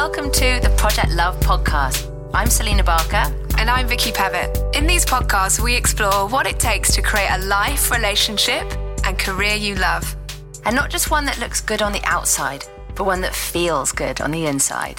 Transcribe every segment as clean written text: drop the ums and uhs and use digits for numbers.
Welcome to the Project Love podcast. I'm Selena Barker. And I'm Vicky Pevitt. In these podcasts, we explore what it takes to create a life, relationship, and career you love. And not just one that looks good on the outside, but one that feels good on the inside.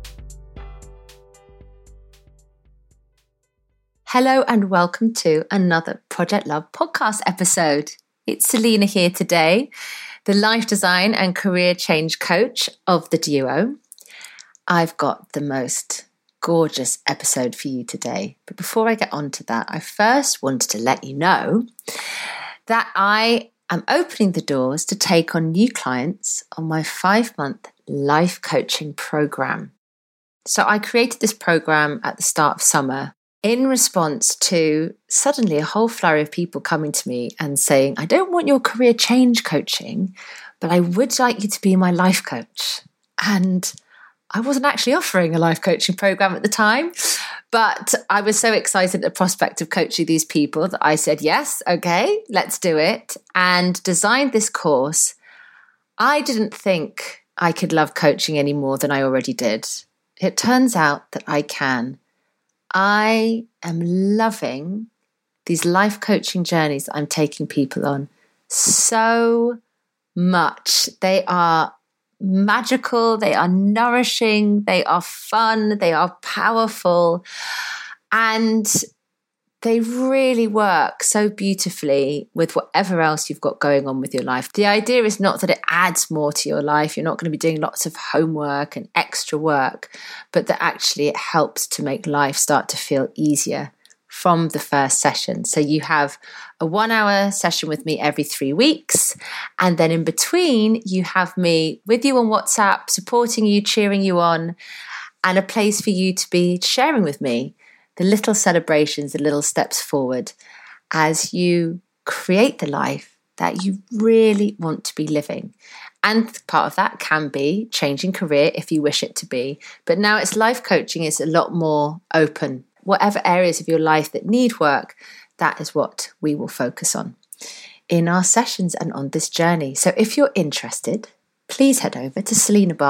Hello and welcome to another Project Love podcast episode. It's Selena here today, the life design and career change coach of the duo. I've got the most gorgeous episode for you today. But before I get on to that, I first wanted to let you know that I am opening the doors to take on new clients on my 5-month life coaching program. So I created this program at the start of summer in response to suddenly a whole flurry of people coming to me and saying, I don't want your career change coaching, but I would like you to be my life coach. And I wasn't actually offering a life coaching program at the time, but I was so excited at the prospect of coaching these people that I said, yes, okay, let's do it, and designed this course. I didn't think I could love coaching any more than I already did. It turns out that I can. I am loving these life coaching journeys that I'm taking people on so much. They are magical, they are nourishing, they are fun, they are powerful, and they really work so beautifully with whatever else you've got going on with your life. The idea is not that it adds more to your life. You're not going to be doing lots of homework and extra work, but that actually it helps to make life start to feel easier from the first session. So you have a 1-hour session with me every 3 weeks. And then in between, you have me with you on WhatsApp, supporting you, cheering you on, and a place for you to be sharing with me the little celebrations, the little steps forward as you create the life that you really want to be living. And part of that can be changing career if you wish it to be. But now it's life coaching is a lot more open. Whatever areas of your life that need work, that is what we will focus on in our sessions and on this journey. So if you're interested, please head over to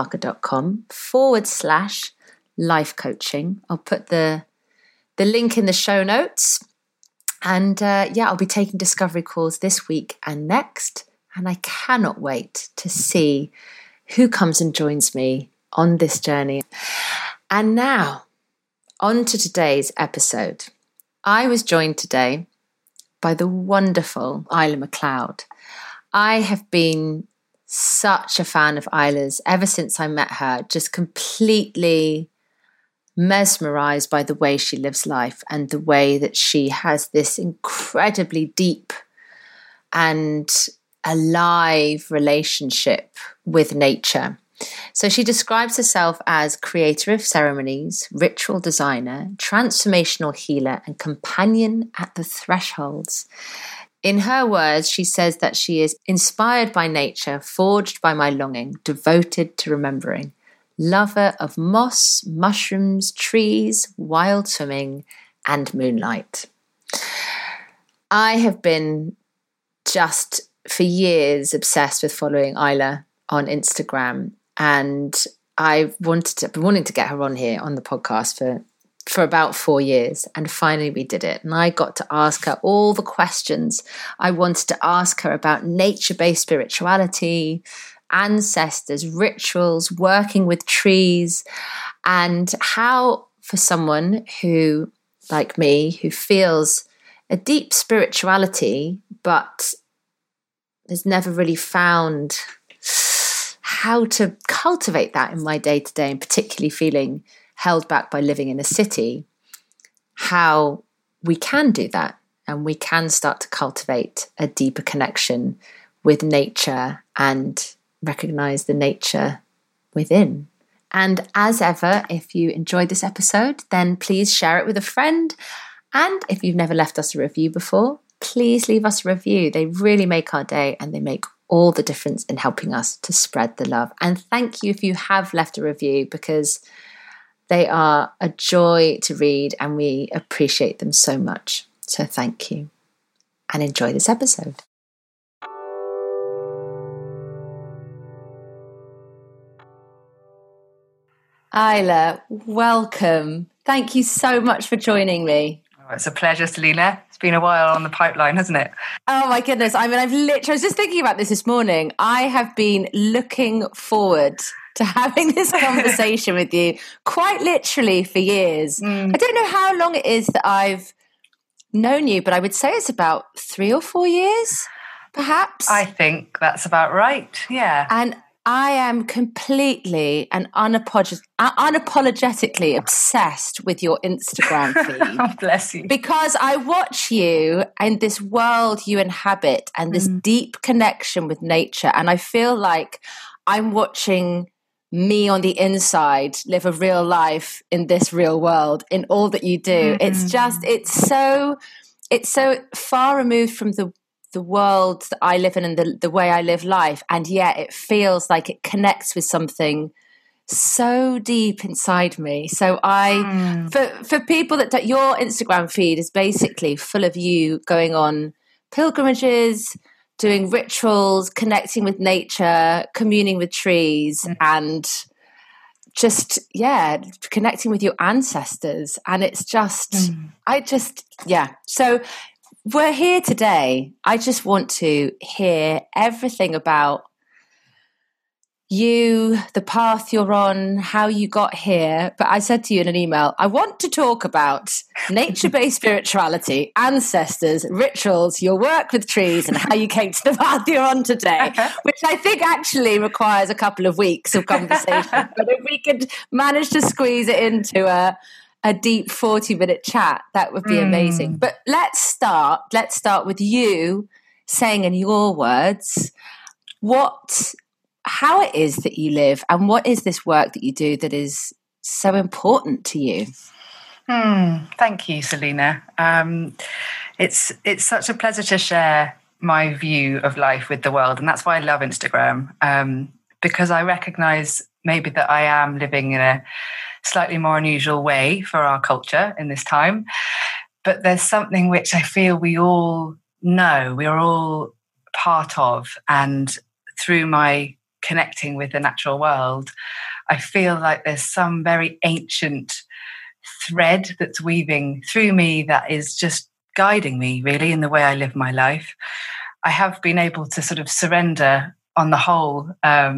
selenabarker.com/life coaching. I'll put the link in the show notes. And I'll be taking discovery calls this week and next. And I cannot wait to see who comes and joins me on this journey. And now, on to today's episode. I was joined today by the wonderful Isla McLeod. I have been such a fan of Isla's ever since I met her, just completely mesmerized by the way she lives life and the way that she has this incredibly deep and alive relationship with nature. So she describes herself as creator of ceremonies, ritual designer, transformational healer, and companion at the thresholds. In her words, she says that she is inspired by nature, forged by my longing, devoted to remembering, lover of moss, mushrooms, trees, wild swimming, and moonlight. I have been just for years obsessed with following Isla on Instagram. And I've been wanting to get her on here on the podcast for about 4 years. And finally we did it. And I got to ask her all the questions I wanted to ask her about nature-based spirituality, ancestors, rituals, working with trees, and how for someone who, like me, who feels a deep spirituality, but has never really found how to cultivate that in my day-to-day, and particularly feeling held back by living in a city, how we can do that and we can start to cultivate a deeper connection with nature and recognize the nature within. And as ever, if you enjoyed this episode, then please share it with a friend. And if you've never left us a review before, please leave us a review. They really make our day and they make all the difference in helping us to spread the love. And thank you if you have left a review, because they are a joy to read and we appreciate them so much. So thank you and enjoy this episode. Isla, welcome. Thank you so much for joining me. Oh, it's a pleasure, Selena. It's been a while on the pipeline, hasn't it? Oh my goodness. I mean, I was just thinking about this morning. I have been looking forward to having this conversation with you quite literally for years. I don't know how long it is that I've known you, but I would say it's about 3 or 4 years, perhaps. I think that's about right, yeah. And I am completely and unapologetically obsessed with your Instagram feed. Oh, bless you. Because I watch you and this world you inhabit and this deep connection with nature. And I feel like I'm watching me on the inside live a real life in this real world in all that you do. It's so far removed from the world that I live in and the way I live life, and yet it feels like it connects with something so deep inside me. So for people that your Instagram feed is basically full of you going on pilgrimages, doing rituals, connecting with nature, communing with trees, and just connecting with your ancestors. And it's just so we're here today. I just want to hear everything about you, the path you're on, how you got here. But I said to you in an email, I want to talk about nature-based spirituality, ancestors, rituals, your work with trees, and how you came to the path you're on today, which I think actually requires a couple of weeks of conversation. But if we could manage to squeeze it into a deep 40-minute chat, that would be amazing. But let's start with you saying in your words how it is that you live and what is this work that you do that is so important to you. Thank you, Selena. It's such a pleasure to share my view of life with the world, and that's why I love Instagram, because I recognize maybe that I am living in a slightly more unusual way for our culture in this time. But there's something which I feel we all know, we are all part of. And through my connecting with the natural world, I feel like there's some very ancient thread that's weaving through me that is just guiding me really in the way I live my life. I have been able to sort of surrender on the whole,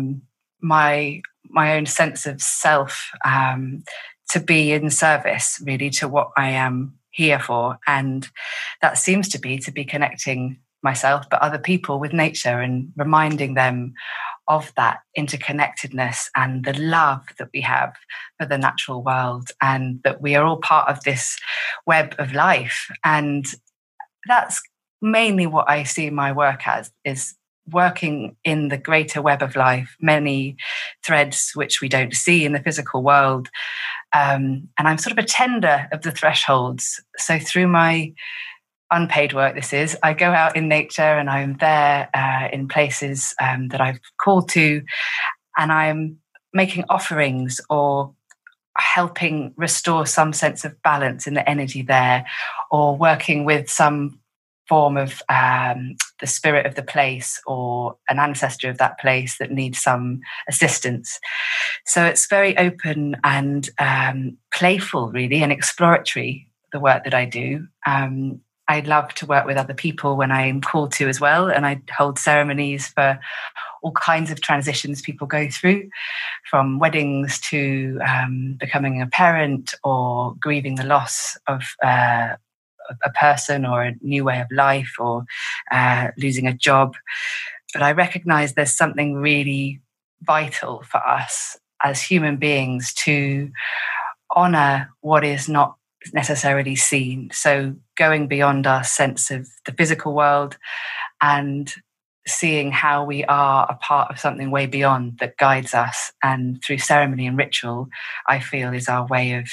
my own sense of self, to be in service really to what I am here for. And that seems to be connecting myself, but other people with nature and reminding them of that interconnectedness and the love that we have for the natural world, and that we are all part of this web of life. And that's mainly what I see my work as, is working in the greater web of life, many threads which we don't see in the physical world. And I'm sort of a tender of the thresholds. So through my unpaid work, I go out in nature and I'm there in places that I've called to, and I'm making offerings or helping restore some sense of balance in the energy there, or working with some form of the spirit of the place or an ancestor of that place that needs some assistance. So it's very open and playful, really, and exploratory, the work that I do. I love to work with other people when I'm called to as well, and I hold ceremonies for all kinds of transitions people go through, from weddings to becoming a parent or grieving the loss of a person or a new way of life, or losing a job. But I recognize there's something really vital for us as human beings to honor what is not necessarily seen. So going beyond our sense of the physical world and seeing how we are a part of something way beyond that guides us. And through ceremony and ritual, I feel is our way of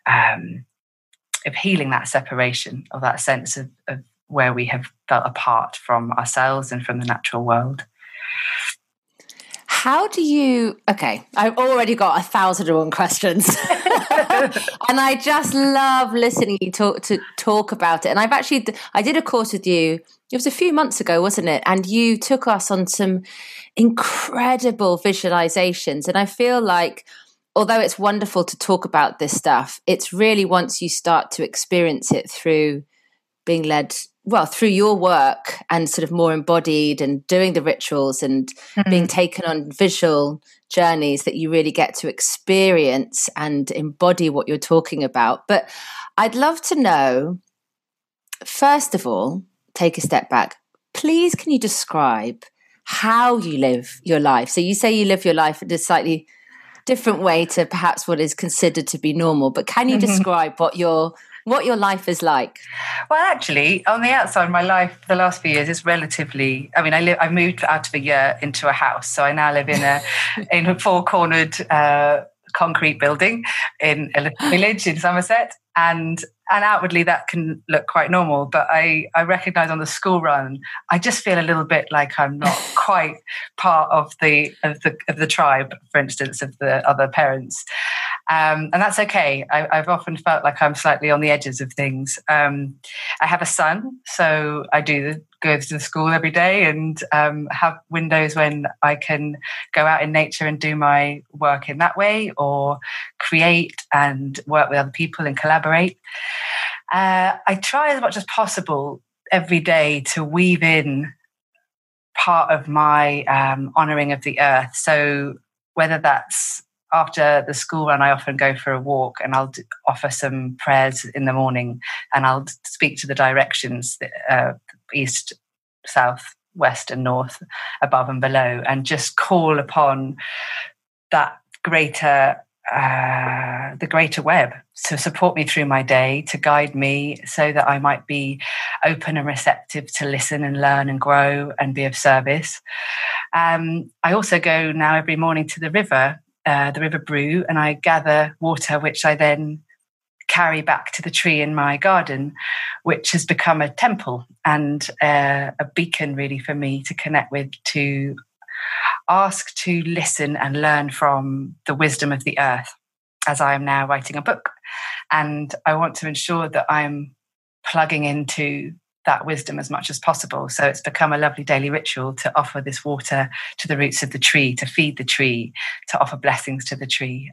healing that separation, of that sense of where we have felt apart from ourselves and from the natural world. How do you... Okay, I've already got 1,001 questions. And I just love listening you talk about it. And I did a course with you, it was a few months ago, wasn't it? And you took us on some incredible visualizations. And I feel like although it's wonderful to talk about this stuff, it's really once you start to experience it through being led, well, through your work and sort of more embodied and doing the rituals and being taken on visual journeys, that you really get to experience and embody what you're talking about. But I'd love to know, first of all, take a step back. Please, can you describe how you live your life? So you say you live your life in a slightly different way to perhaps what is considered to be normal, but can you describe what your life is like? Well, actually, on the outside, my life the last few years is relatively. I mean, I moved out of a year into a house, so I now live in a four-cornered concrete building in a little village in Somerset, and outwardly that can look quite normal. But I recognise on the school run, I just feel a little bit like I'm not quite part of the tribe, for instance, of the other parents. And that's okay. I've often felt like I'm slightly on the edges of things. I have a son, so I go to the school every day and have windows when I can go out in nature and do my work in that way, or create and work with other people and collaborate. I try as much as possible every day to weave in part of my honouring of the earth. So whether that's after the school run, I often go for a walk and I'll offer some prayers in the morning, and I'll speak to the directions, east, south, west and north, above and below, and just call upon that the greater web to support me through my day, to guide me so that I might be open and receptive to listen and learn and grow and be of service. I also go now every morning to the River Brue, and I gather water, which I then carry back to the tree in my garden, which has become a temple and a beacon really for me to connect with, to ask, to listen and learn from the wisdom of the earth, as I am now writing a book. And I want to ensure that I'm plugging into that wisdom as much as possible. So it's become a lovely daily ritual to offer this water to the roots of the tree, to feed the tree, to offer blessings to the tree.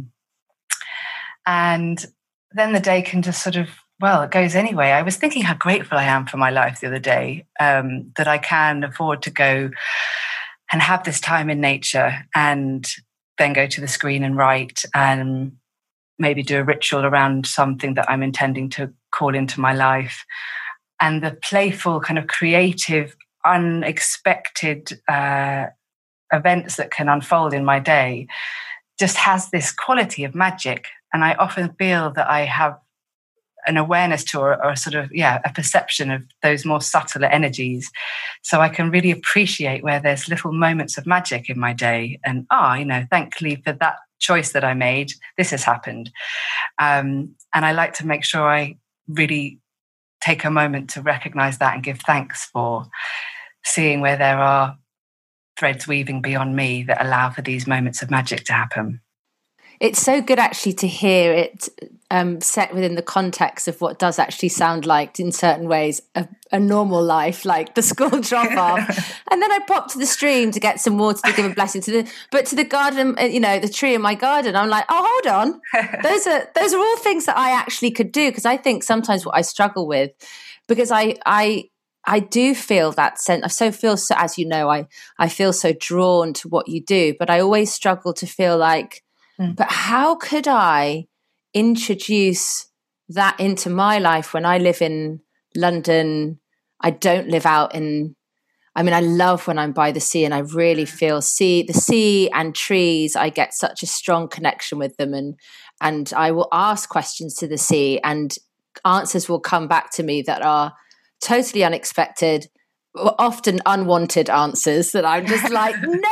And then the day can just sort of, well, it goes anyway. I was thinking how grateful I am for my life the other day, that I can afford to go and have this time in nature and then go to the screen and write and maybe do a ritual around something that I'm intending to call into my life. And the playful, kind of creative, unexpected events that can unfold in my day just has this quality of magic. And I often feel that I have an awareness to, or sort of, a perception of those more subtler energies. So I can really appreciate where there's little moments of magic in my day. And, thankfully for that choice that I made, this has happened. And I like to make sure I really take a moment to recognize that and give thanks for seeing where there are threads weaving beyond me that allow for these moments of magic to happen. It's so good actually to hear it set within the context of what does actually sound like, in certain ways, a normal life, like the school drop off. And then I popped to the stream to get some water to give a blessing to the garden, the tree in my garden. I'm like, oh, hold on. Those are all things that I actually could do, because I think sometimes what I struggle with, because I do feel that sense. As you know, I feel so drawn to what you do, but I always struggle to feel like, but how could I introduce that into my life when I live in London? I don't live out I love when I'm by the sea, and I really feel the sea and trees. I get such a strong connection with them, and I will ask questions to the sea, and answers will come back to me that are totally unexpected, often unwanted answers that I'm just like,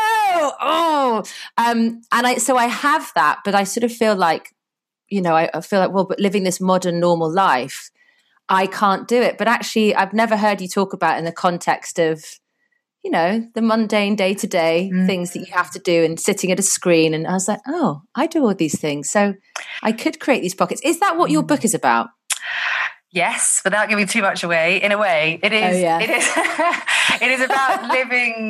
no, so I have that, but I sort of feel like, I feel like, well, but living this modern normal life, I can't do it. But actually, I've never heard you talk about in the context of, the mundane day-to-day things that you have to do and sitting at a screen. And I was like, oh, I do all these things. So I could create these pockets. Is that what your book is about? Yes, without giving too much away. In a way, it is. Oh, yeah. It is. It is about living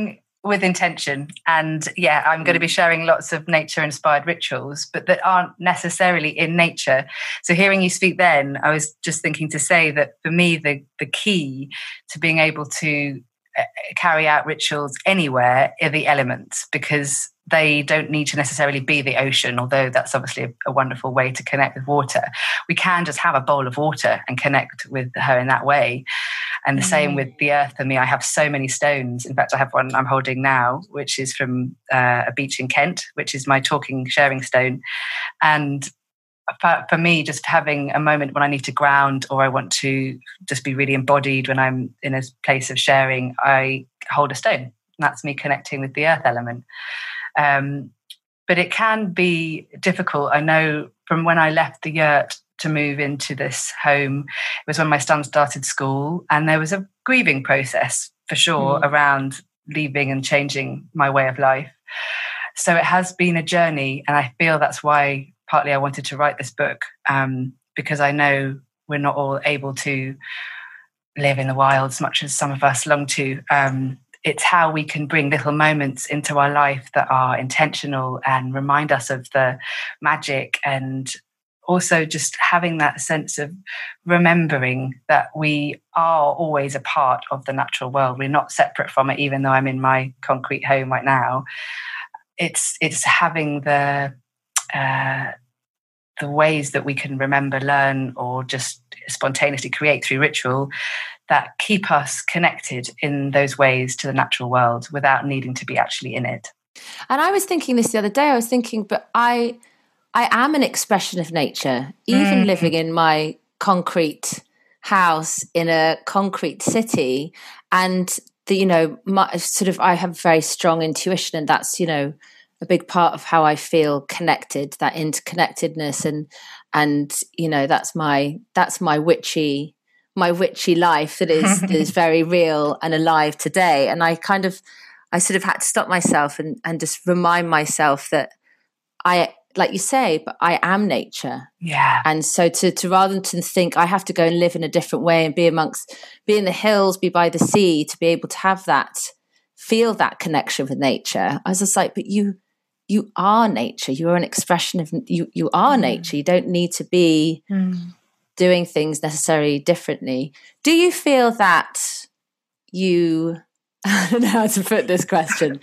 with intention. And yeah, I'm going to be sharing lots of nature inspired rituals, but that aren't necessarily in nature. So hearing you speak then, I was just thinking to say that for me, the key to being able to carry out rituals anywhere are the elements, because they don't need to necessarily be the ocean, although that's obviously a wonderful way to connect with water. We can just have a bowl of water and connect with her in that way. And the same with the earth for me. I have so many stones. In fact, I have one I'm holding now, which is from a beach in Kent, which is my talking, sharing stone. And for me, just having a moment when I need to ground, or I want to just be really embodied when I'm in a place of sharing, I hold a stone. And that's me connecting with the earth element. But it can be difficult. I know from when I left the yurt to move into this home, it was when my son started school, and there was a grieving process for sure around leaving and changing my way of life. So it has been a journey, and I feel that's why partly I wanted to write this book, because I know we're not all able to live in the wild as much as some of us long to. It's how we can bring little moments into our life that are intentional and remind us of the magic, and also just having that sense of remembering that we are always a part of the natural world. We're not separate from it, even though I'm in my concrete home right now. It's having the ways that we can remember, learn, or just spontaneously create through ritual that keep us connected in those ways to the natural world without needing to be actually in it. And I was thinking this the other day. I was thinking, but I am an expression of nature, even living in my concrete house in a concrete city. And I have very strong intuition, and that's, a big part of how I feel connected, that interconnectedness. And that's my witchy life that is very real and alive today. And I sort of had to stop myself and just remind myself that like you say, but I am nature. Yeah. And so to rather than to think I have to go and live in a different way and be in the hills, be by the sea, to be able to have that, feel that connection with nature, I was just like, but you are nature. You are an expression of you are nature. You don't need to be doing things necessarily differently. Do you feel that you I don't know how to put this question.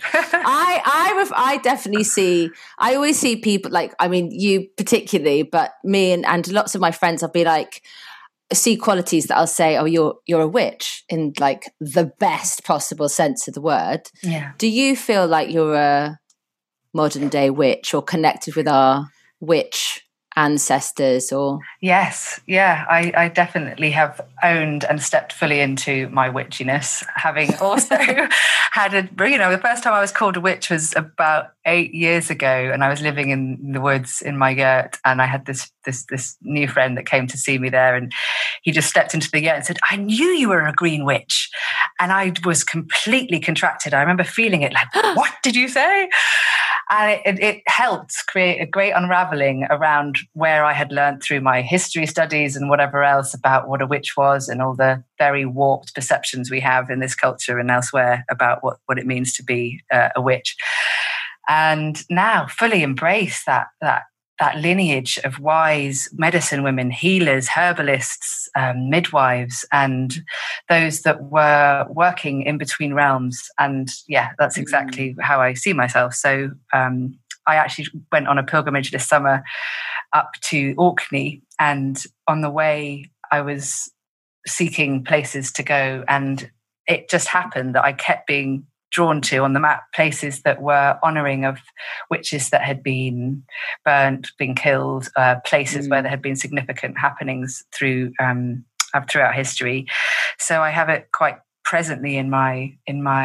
I definitely I always see people, like, I mean, you particularly, but me and lots of my friends, I'll be like, see qualities that I'll say, oh, you're a witch, in like the best possible sense of the word. Yeah. Do you feel like you're a modern day witch, or connected with our witch ancestors? Or yes, yeah, I definitely have owned and stepped fully into my witchiness, having also had the first time I was called a witch was about 8 years ago, and I was living in the woods in my yurt, and I had this new friend that came to see me there, and he just stepped into the yurt and said, "I knew you were a green witch," and I was completely contracted. I remember feeling it like, "What did you say?" And it helped create a great unraveling around where I had learned through my history studies and whatever else about what a witch was, and all the very warped perceptions we have in this culture and elsewhere about what it means to be a witch. And now fully embrace that lineage of wise medicine women, healers, herbalists, midwives, and those that were working in between realms. And yeah, that's exactly how I see myself. So I actually went on a pilgrimage this summer up to Orkney, and on the way I was seeking places to go, and it just happened that I kept being drawn to on the map places that were honouring of witches that had been burnt, been killed, places where there had been significant happenings throughout history. So I have it quite presently in my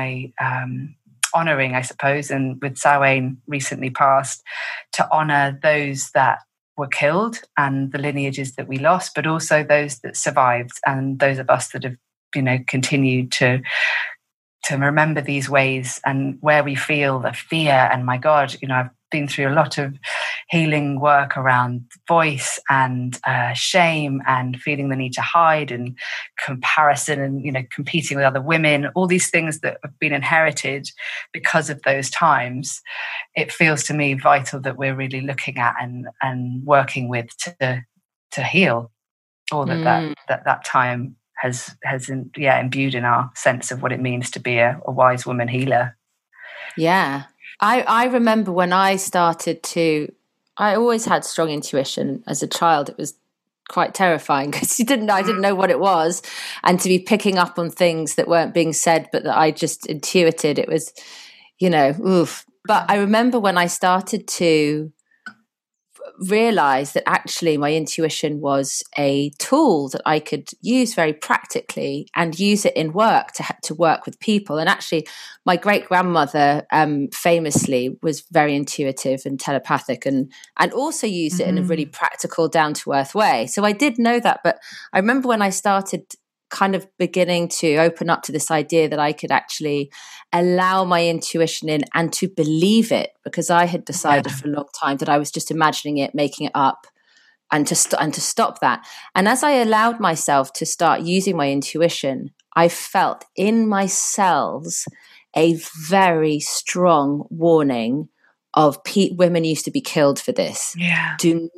honouring, I suppose, and with Samhain recently passed, to honour those that were killed and the lineages that we lost, but also those that survived, and those of us that have, continued to remember these ways, and where we feel the fear. And my God, I've been through a lot of healing work around voice and shame and feeling the need to hide and comparison and, you know, competing with other women, all these things that have been inherited because of those times, it feels to me vital that we're really looking at and working with to heal all that time has imbued in our sense of what it means to be a wise woman healer. Yeah. I remember when I started to, I always had strong intuition as a child. It was quite terrifying because I didn't know what it was, and to be picking up on things that weren't being said but that I just intuited, it was, you know, oof. But I remember when I started to realize that actually my intuition was a tool that I could use very practically and use it in work to work with people. And actually my great grandmother famously was very intuitive and telepathic and also used it in a really practical, down to earth way. So I did know that, but I remember when I started kind of beginning to open up to this idea that I could actually allow my intuition in and to believe it, because I had decided for a long time that I was just imagining it, making it up, and to stop that. And as I allowed myself to start using my intuition, I felt in my cells a very strong warning of women used to be killed for this. Yeah.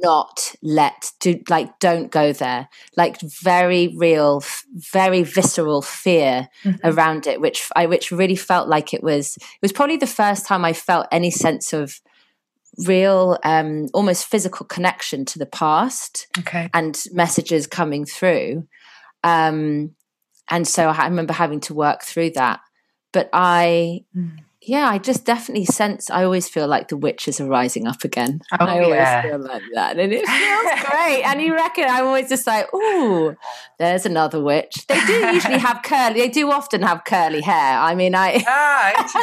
Don't go there. Like very real, very visceral fear around it, which really felt like it was probably the first time I felt any sense of real, almost physical connection to the past and messages coming through. And so I remember having to work through that. But I just definitely sense, I always feel like the witches are rising up again. I always feel like that. And it feels great. And you reckon, I'm always just like, ooh, there's another witch. They do usually have they do often have curly hair. I mean, interesting.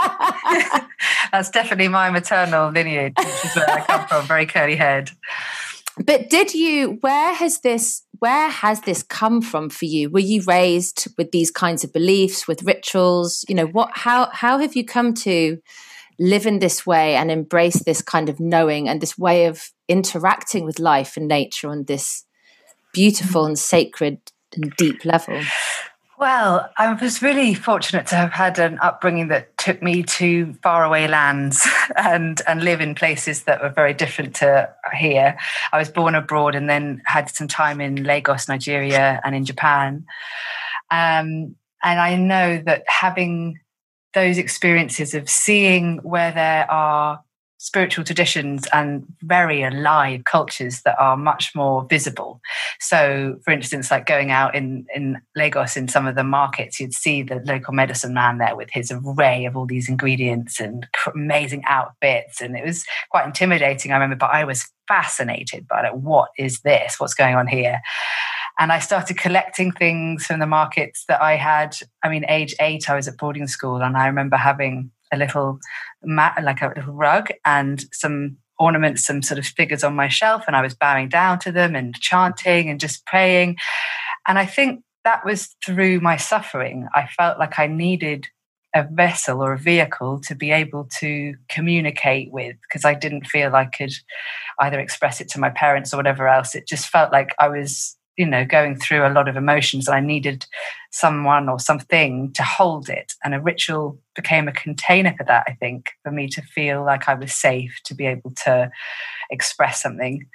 That's definitely my maternal lineage, which is where I come from, very curly haired. But where has this come from for you? Were you raised with these kinds of beliefs, with rituals? You know, how have you come to live in this way and embrace this kind of knowing and this way of interacting with life and nature on this beautiful and sacred and deep level? Well, I was really fortunate to have had an upbringing that took me to faraway lands and live in places that were very different to here. I was born abroad and then had some time in Lagos, Nigeria, and in Japan. And I know that having those experiences of seeing where there are spiritual traditions and very alive cultures that are much more visible. So, for instance, like going out in Lagos in some of the markets, you'd see the local medicine man there with his array of all these ingredients and amazing outfits. And it was quite intimidating, I remember, but I was fascinated by it. What is this? What's going on here? And I started collecting things from the markets that I had. I mean, age 8, I was at boarding school, and I remember having a little mat, like a little rug, and some ornaments, some sort of figures on my shelf, and I was bowing down to them and chanting and just praying. And I think that was through my suffering. I felt like I needed a vessel or a vehicle to be able to communicate with, because I didn't feel I could either express it to my parents or whatever else. It just felt like I was, you know, going through a lot of emotions, and I needed someone or something to hold it. And a ritual became a container for that, I think, for me to feel like I was safe to be able to express something.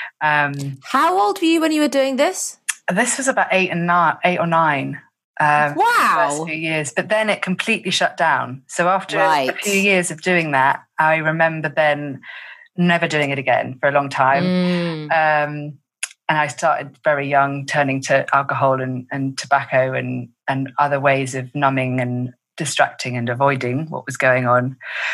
How old were you when you were doing this? This was about 8 or 9. Wow. The first few years, but then it completely shut down. So after a few years of doing that, I remember then never doing it again for a long time. And I started very young, turning to alcohol and tobacco and other ways of numbing and distracting and avoiding what was going on,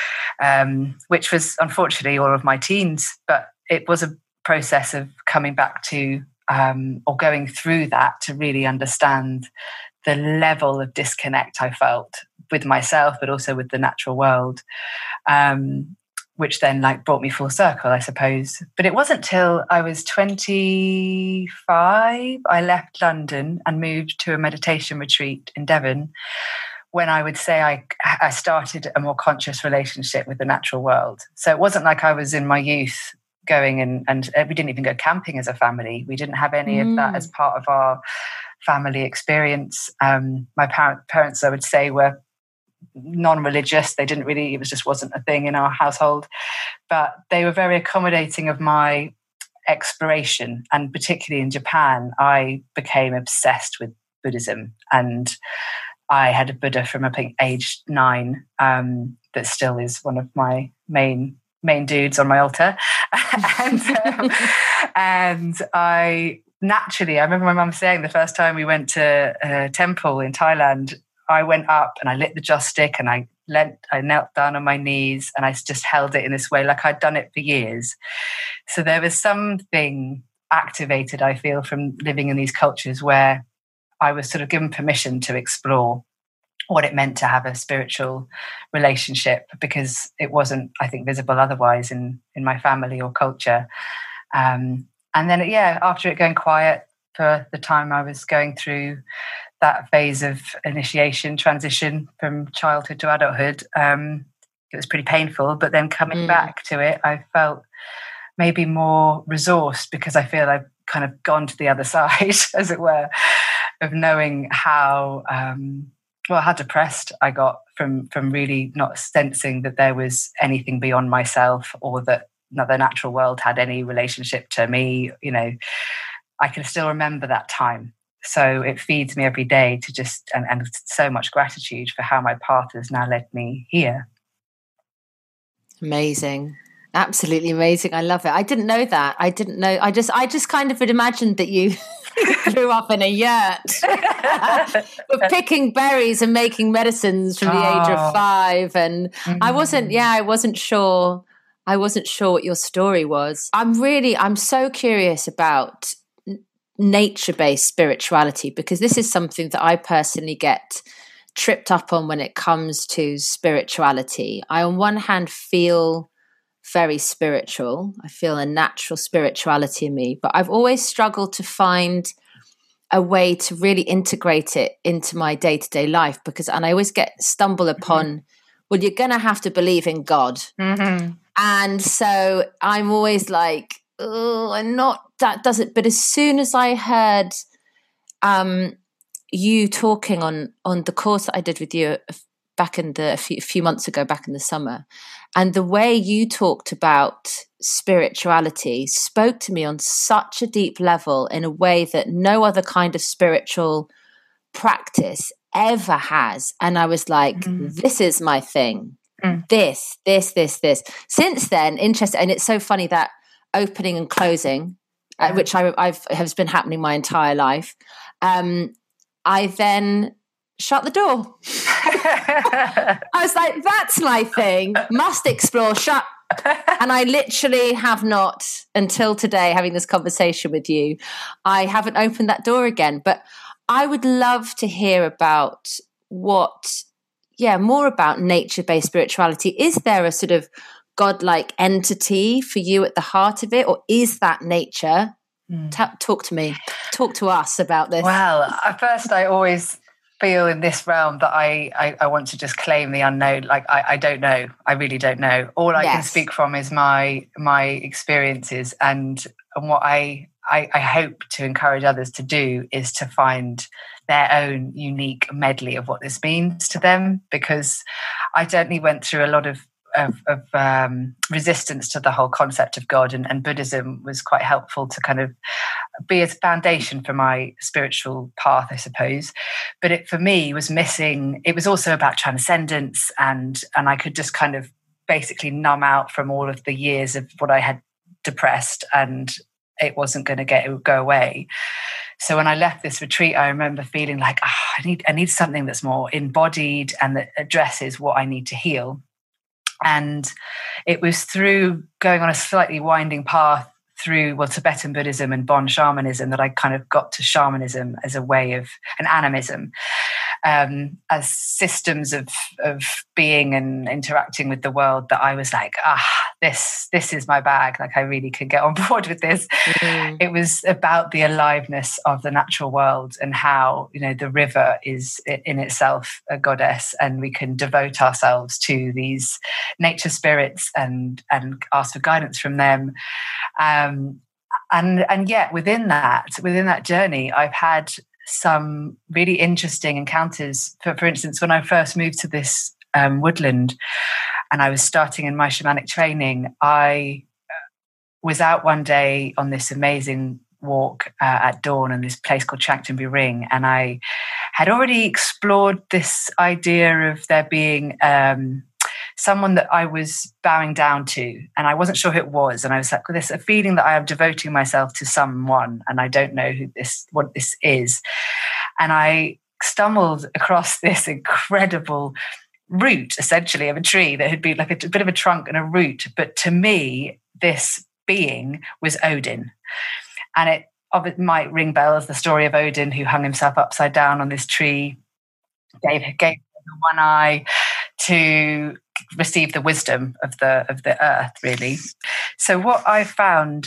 which was unfortunately all of my teens. But it was a process of coming back to or going through that to really understand the level of disconnect I felt with myself, but also with the natural world. Which then brought me full circle, I suppose. But it wasn't till I was 25, I left London and moved to a meditation retreat in Devon, when I would say I started a more conscious relationship with the natural world. So it wasn't like I was in my youth going and we didn't even go camping as a family. We didn't have any of that as part of our family experience. My parents, I would say, were non-religious. They didn't really, it wasn't a thing in our household, but they were very accommodating of my exploration. And particularly in Japan, I became obsessed with Buddhism, and I had a Buddha from, I think, age 9, that still is one of my main dudes on my altar. And I naturally, I remember my mum saying the first time we went to a temple in Thailand, I went up and I lit the joss stick and I knelt down on my knees and I just held it in this way, like I'd done it for years. So there was something activated, I feel, from living in these cultures where I was sort of given permission to explore what it meant to have a spiritual relationship, because it wasn't, I think, visible otherwise in my family or culture. And then, after it going quiet for the time I was going through that phase of initiation, transition from childhood to adulthood, it was pretty painful. But then coming back to it, I felt maybe more resourced, because I feel I've kind of gone to the other side, as it were, of knowing how depressed I got from really not sensing that there was anything beyond myself, or that the natural world had any relationship to me. I can still remember that time. So it feeds me every day to just, and so much gratitude for how my path has now led me here. Amazing. Absolutely amazing. I love it. I didn't know that. I didn't know. I just kind of had imagined that you grew up in a yurt, but picking berries and making medicines from the age of 5. And I wasn't sure what your story was. I'm so curious about nature-based spirituality, because this is something that I personally get tripped up on when it comes to spirituality. I, on one hand, feel very spiritual. I feel a natural spirituality in me, but I've always struggled to find a way to really integrate it into my day-to-day life, and I always stumble upon, well, you're going to have to believe in God. And so I'm always like, oh, I'm not, that does it. But as soon as I heard you talking on the course that I did with you back in a few months ago, back in the summer, and the way you talked about spirituality spoke to me on such a deep level, in a way that no other kind of spiritual practice ever has. And I was like, this is my thing. This. Since then, interesting. And it's so funny that opening and closing, which has been happening my entire life. I then shut the door. I was like, that's my thing. Must explore, shut. And I literally have not, until today, having this conversation with you, I haven't opened that door again. But I would love to hear about more about nature-based spirituality. Is there a sort of godlike entity for you at the heart of it, or is that nature? Talk to me. Talk to us about this. Well, at first, I always feel in this realm that I want to just claim the unknown. Like, I don't know. I really don't know. All I can speak from is my experiences, and what I hope to encourage others to do is to find their own unique medley of what this means to them, because I certainly went through a lot of resistance to the whole concept of God, and Buddhism was quite helpful to kind of be a foundation for my spiritual path, I suppose. But it, for me, was missing. It was also about transcendence, and I could just kind of basically numb out from all of the years of what I had depressed, and it wasn't going to go away. So when I left this retreat, I remember feeling like, I need something that's more embodied and that addresses what I need to heal. And it was through going on a slightly winding path through, Tibetan Buddhism and Bon shamanism that I kind of got to shamanism as a way of, and animism. as systems of being and interacting with the world, that I was like, this is my bag. Like, I really could get on board with this. It was about the aliveness of the natural world and how, the river is in itself a goddess, and we can devote ourselves to these nature spirits and ask for guidance from them. And yet within that journey, I've had some really interesting encounters. For instance, when I first moved to this woodland and I was starting in my shamanic training, I was out one day on this amazing walk at dawn in this place called Chanctonbury Ring, and I had already explored this idea of there being someone that I was bowing down to, and I wasn't sure who it was, and I was like, there's a feeling that I am devoting myself to someone, and I don't know what this is. And I stumbled across this incredible root, essentially, of a tree that had been like a bit of a trunk and a root, but to me, this being was Odin. And it might ring bells, the story of Odin, who hung himself upside down on this tree, gave him one eye to receive the wisdom of the earth, really. So what I found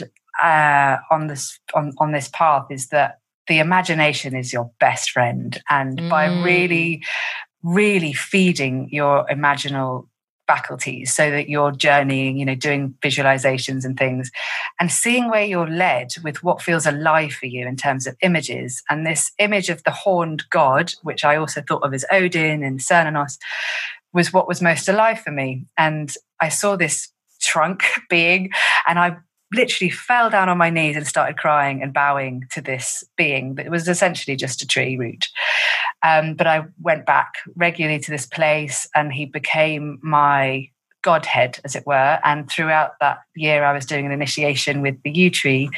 on this path is that the imagination is your best friend, and by really, really feeding your imaginal faculties, so that you're journeying, doing visualizations and things, and seeing where you're led with what feels alive for you in terms of images. And this image of the horned god, which I also thought of as Odin and Cernunnos, was what was most alive for me. And I saw this trunk being, and I literally fell down on my knees and started crying and bowing to this being that was essentially just a tree root. But I went back regularly to this place, and he became my godhead, as it were. And throughout that year, I was doing an initiation with the yew tree.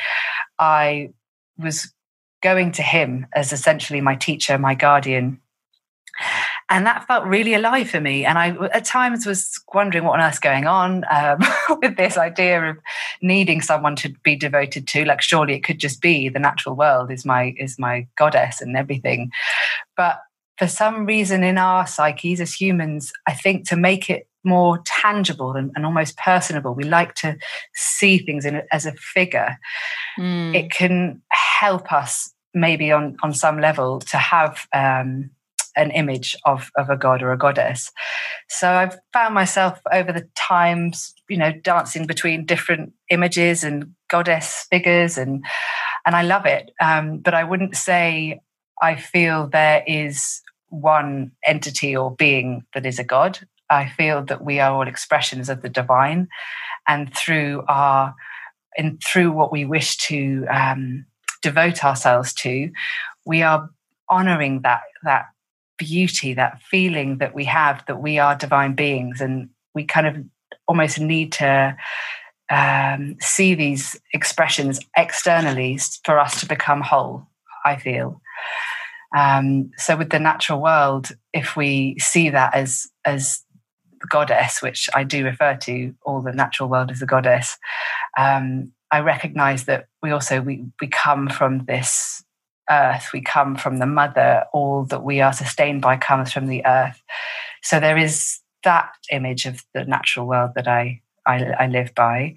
I was going to him as essentially my teacher, my guardian. And that felt really alive for me. And I, at times, was wondering what on earth's going on with this idea of needing someone to be devoted to. Like, surely it could just be the natural world is my goddess and everything. But for some reason in our psyches as humans, I think to make it more tangible and almost personable, we like to see things as a figure. It can help us maybe on some level to have an image of a god or a goddess. So I've found myself over the times, dancing between different images and goddess figures, and I love it. But I wouldn't say I feel there is one entity or being that is a god. I feel that we are all expressions of the divine, and through what we wish to devote ourselves to, we are honoring that beauty, that feeling that we have, that we are divine beings. And we kind of almost need to see these expressions externally for us to become whole, I feel. So with the natural world, if we see that as the goddess, which I do refer to all the natural world as a goddess, I recognize that we come from this earth, we come from the mother. All that we are sustained by comes from the earth. So there is that image of the natural world that I live by,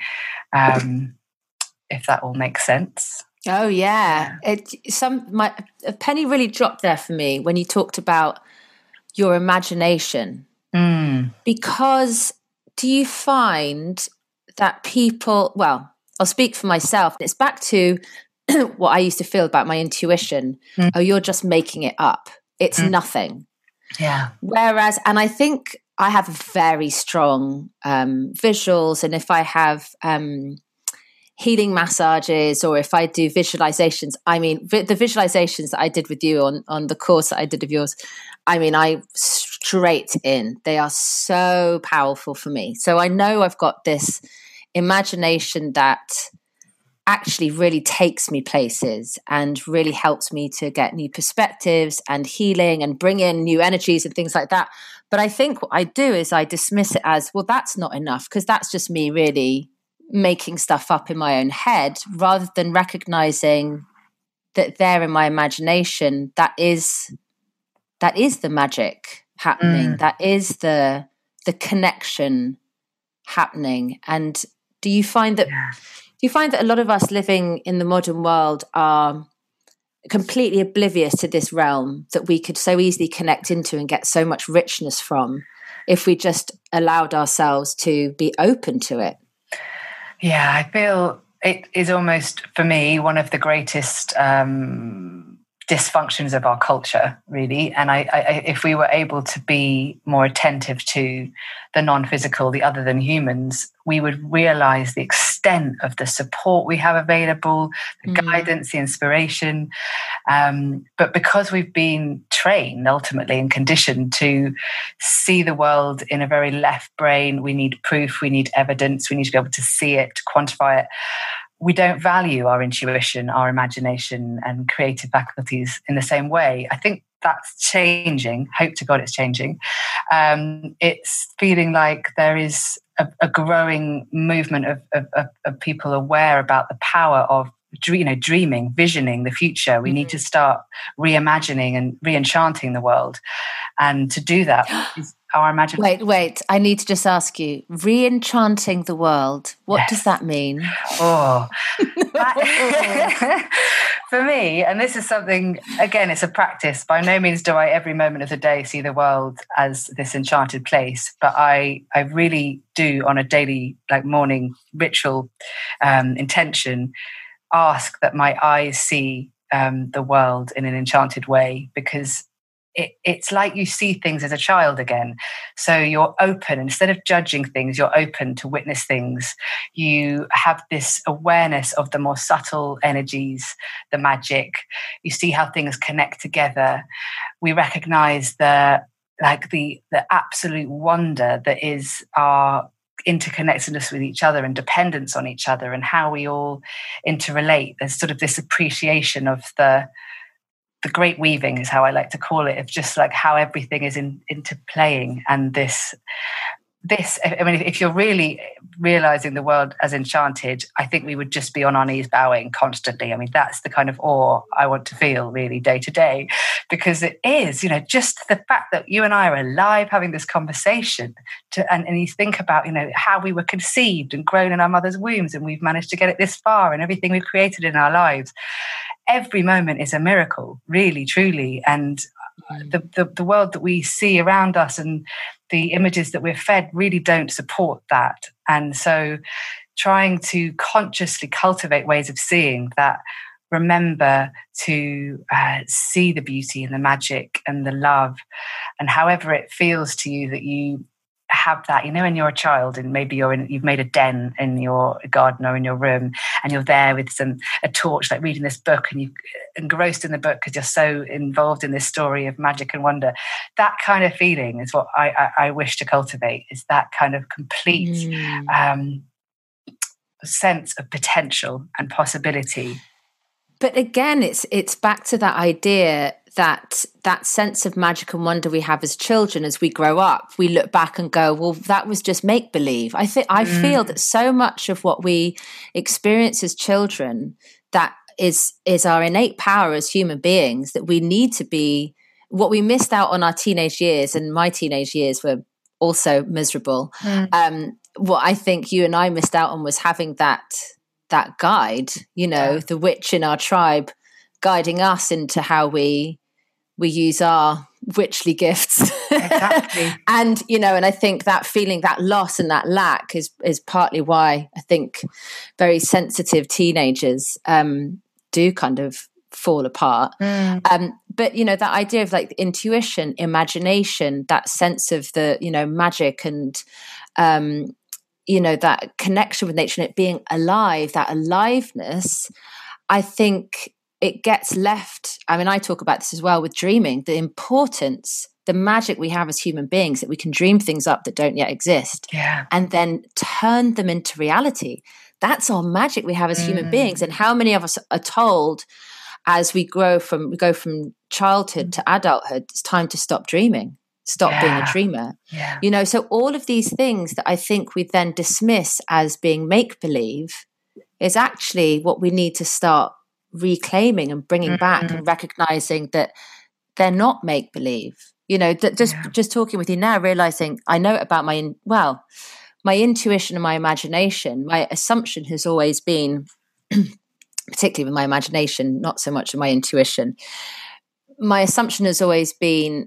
if that all makes sense. Oh yeah, a penny really dropped there for me when you talked about your imagination. Because do you find that people? Well, I'll speak for myself. It's back to what I used to feel about my intuition. Oh, you're just making it up. It's nothing. Yeah. Whereas, and I think I have very strong visuals, and if I have healing massages, or if I do visualizations, I mean, the visualizations that I did with you on the course that I did of yours, I mean, I straight in. They are so powerful for me. So I know I've got this imagination that actually really takes me places and really helps me to get new perspectives and healing and bring in new energies and things like that. But I think what I do is I dismiss it as, well, that's not enough, because that's just me really making stuff up in my own head, rather than recognizing that there in my imagination, that is that is the magic happening. That is the connection happening. And do you find that a lot of us living in the modern world are completely oblivious to this realm that we could so easily connect into and get so much richness from if we just allowed ourselves to be open to it? Yeah, I feel it is almost, for me, one of the greatest dysfunctions of our culture, really. And I, if we were able to be more attentive to the non-physical, the other than humans, we would realize the extent of the support we have available, the guidance, the inspiration. But because we've been trained ultimately and conditioned to see the world in a very left brain, we need proof, we need evidence, we need to be able to see it, to quantify it. We don't value our intuition, our imagination, and creative faculties in the same way. I think that's changing. Hope to God it's changing. It's feeling like there is a growing movement of people aware about the power of dreaming, visioning the future. We need to start reimagining and re-enchanting the world. And to do that is our imagination. Wait. I need to just ask you, re-enchanting the world, what does that mean? Oh, for me, and this is something, again, it's a practice. By no means do I every moment of the day see the world as this enchanted place, but I really do on a daily, morning ritual intention, ask that my eyes see the world in an enchanted way, because it's like you see things as a child again. So you're open. Instead of judging things, you're open to witness things. You have this awareness of the more subtle energies, the magic. You see how things connect together. We recognize the absolute wonder that is our interconnectedness with each other and dependence on each other, and how we all interrelate. There's sort of this appreciation of the great weaving, is how I like to call it, of just like how everything is interplaying. And this, I mean, if you're really realizing the world as enchanted, I think we would just be on our knees bowing constantly. I mean, that's the kind of awe I want to feel really day to day, because it is, just the fact that you and I are alive having this conversation and you think about, how we were conceived and grown in our mother's wombs, and we've managed to get it this far, and everything we've created in our lives. Every moment is a miracle, really, truly. And the world that we see around us and the images that we're fed really don't support that. And so trying to consciously cultivate ways of seeing that, remember to see the beauty and the magic and the love, and however it feels to you that you have that, when you're a child and maybe you've made a den in your garden or in your room, and you're there with a torch, like reading this book, and you're engrossed in the book because you're so involved in this story of magic and wonder. That kind of feeling is what I wish to cultivate, is that kind of complete sense of potential and possibility. But again, it's back to that idea that sense of magic and wonder we have as children. As we grow up, we look back and go, well, that was just make believe. I feel that so much of what we experience as children, that is our innate power as human beings, that we need to be, what we missed out on our teenage years, and my teenage years were also miserable. What I think you and I missed out on was having that guide, the witch in our tribe guiding us into how we use our witchly gifts. Exactly. And I think that feeling, that loss and that lack is partly why I think very sensitive teenagers do kind of fall apart. But that idea of like intuition, imagination, that sense of the magic and that connection with nature and it being alive, that aliveness, I think it gets left. I mean, I talk about this as well with dreaming, the importance, the magic we have as human beings, that we can dream things up that don't yet exist, and then turn them into reality. That's our magic we have as human beings. And how many of us are told as we go from childhood to adulthood, it's time to stop dreaming. Stop being a dreamer. So all of these things that I think we then dismiss as being make-believe is actually what we need to start reclaiming and bringing back, and recognizing that they're not make-believe. You know, just talking with you now, realizing I know about my intuition and my imagination. My assumption has always been, particularly with my imagination, not so much of my intuition. My assumption has always been,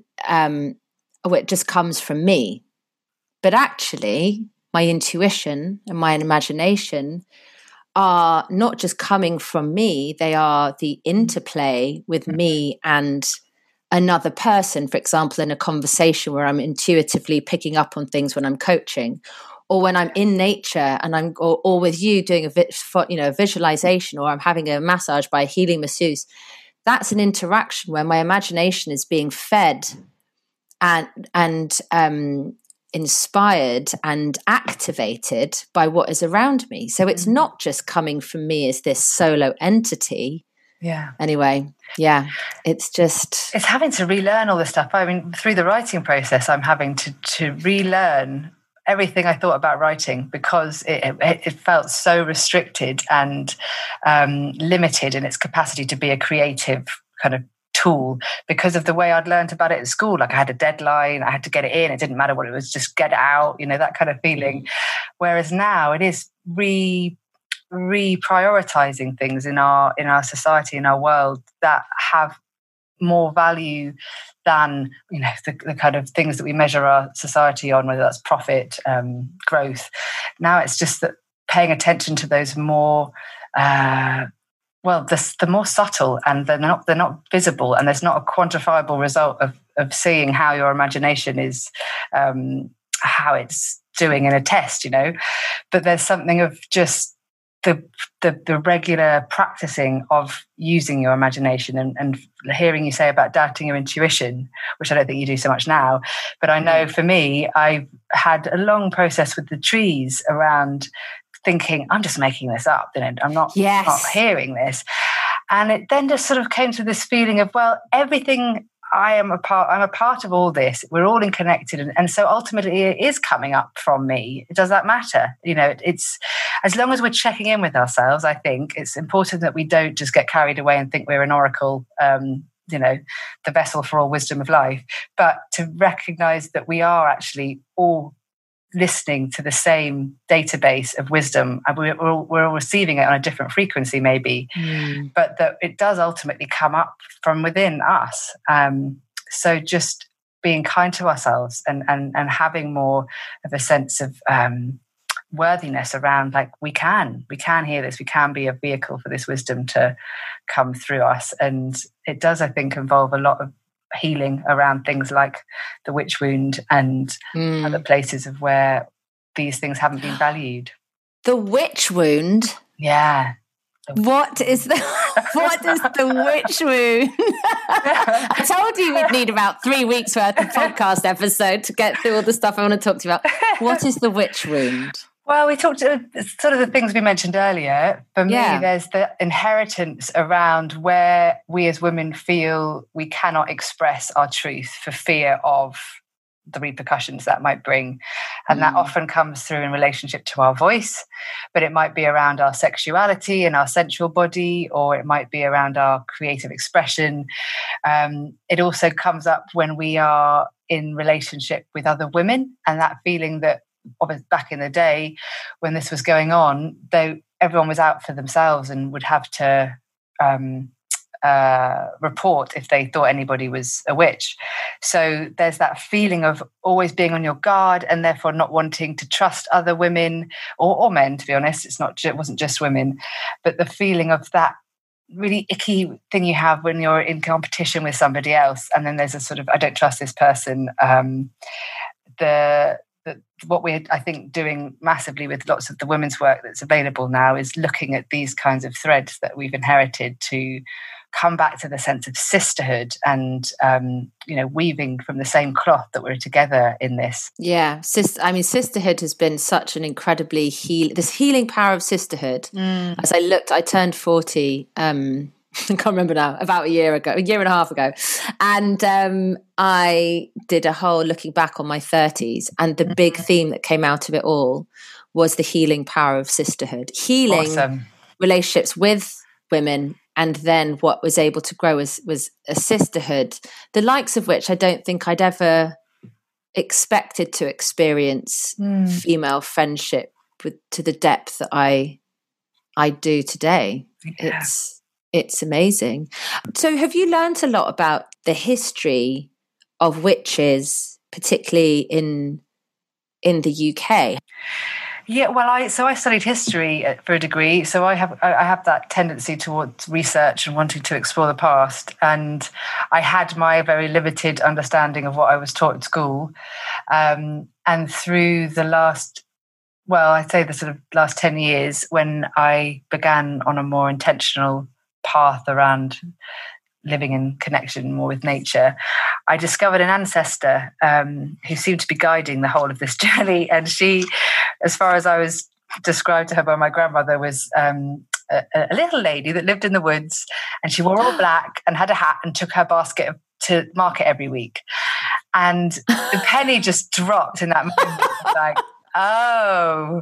it just comes from me. But actually, my intuition and my imagination are not just coming from me, they are the interplay with me and another person, for example, in a conversation where I'm intuitively picking up on things when I'm coaching, or when I'm in nature and I'm or with you doing a visualization, or I'm having a massage by a healing masseuse. That's an interaction where my imagination is being fed and inspired and activated by what is around me. So it's not just coming from me as this solo entity. Yeah. Anyway, yeah, it's having to relearn all this stuff. I mean, through the writing process, I'm having to relearn everything I thought about writing, because it felt so restricted and limited in its capacity to be a creative kind of tool, because of the way I'd learned about it at school. Like, I had a deadline, I had to get it in, it didn't matter what it was, just get it out, that kind of feeling. Whereas now it is reprioritizing things in our society, in our world, that have more value than the kind of things that we measure our society on, whether that's profit, growth. Now it's just that paying attention to those more the more subtle, and they're not visible, and there's not a quantifiable result of seeing how your imagination is, how it's doing in a test, but there's something of just the regular practicing of using your imagination, and hearing you say about doubting your intuition, which I don't think you do so much now. But I know for me, I've had a long process with the trees around thinking, I'm just making this up, I'm not hearing this. And it then just sort of came to this feeling of, well, everything I'm a part of all this. We're all connected. And so ultimately it is coming up from me. Does that matter? It's, as long as we're checking in with ourselves, I think it's important that we don't just get carried away and think we're an oracle, the vessel for all wisdom of life, but to recognize that we are actually all listening to the same database of wisdom, and we're all receiving it on a different frequency maybe, but that it does ultimately come up from within us. So just being kind to ourselves and having more of a sense of worthiness around, like, we can hear this, we can be a vehicle for this wisdom to come through us. And it does, I think, involve a lot of healing around things like the witch wound and other places of where these things haven't been valued. The witch wound? Yeah. What is the witch wound? I told you we'd need about 3 weeks worth of podcast episode to get through all the stuff I want to talk to you about. What is the witch wound? Well, we talked sort of the things we mentioned earlier. For me, there's the inheritance around where we as women feel we cannot express our truth for fear of the repercussions that might bring. And that often comes through in relationship to our voice, but it might be around our sexuality and our sensual body, or it might be around our creative expression. It also comes up when we are in relationship with other women, and that feeling that back in the day when this was going on, though everyone was out for themselves and would have to report if they thought anybody was a witch. So there's that feeling of always being on your guard, and therefore not wanting to trust other women or men, to be honest. It wasn't just women, but the feeling of that really icky thing you have when you're in competition with somebody else, and then there's a sort of, I don't trust this person. What we're, I think, doing massively with lots of the women's work that's available now is looking at these kinds of threads that we've inherited to come back to the sense of sisterhood and, weaving from the same cloth that we're together in this. Yeah. Sisterhood has been such an incredibly this healing power of sisterhood. As I turned 40, I can't remember now, about a year and a half ago. And I did a whole looking back on my 30s. And the big theme that came out of it all was the healing power of sisterhood. Healing relationships with women, and then what was able to grow was a sisterhood, the likes of which I don't think I'd ever expected to experience female friendship to the depth that I do today. Yeah. It's amazing. So have you learned a lot about the history of witches, particularly in the UK? Yeah, well, I studied history for a degree, so I have that tendency towards research and wanting to explore the past. And I had my very limited understanding of what I was taught at school, and through the I'd say the sort of last 10 years, when I began on a more intentional path around living in connection more with nature, I discovered an ancestor who seemed to be guiding the whole of this journey. And she, as far as I was described to her by my grandmother, was a little lady that lived in the woods, and she wore all black and had a hat and took her basket to market every week. And the penny just dropped in that moment. Like, oh.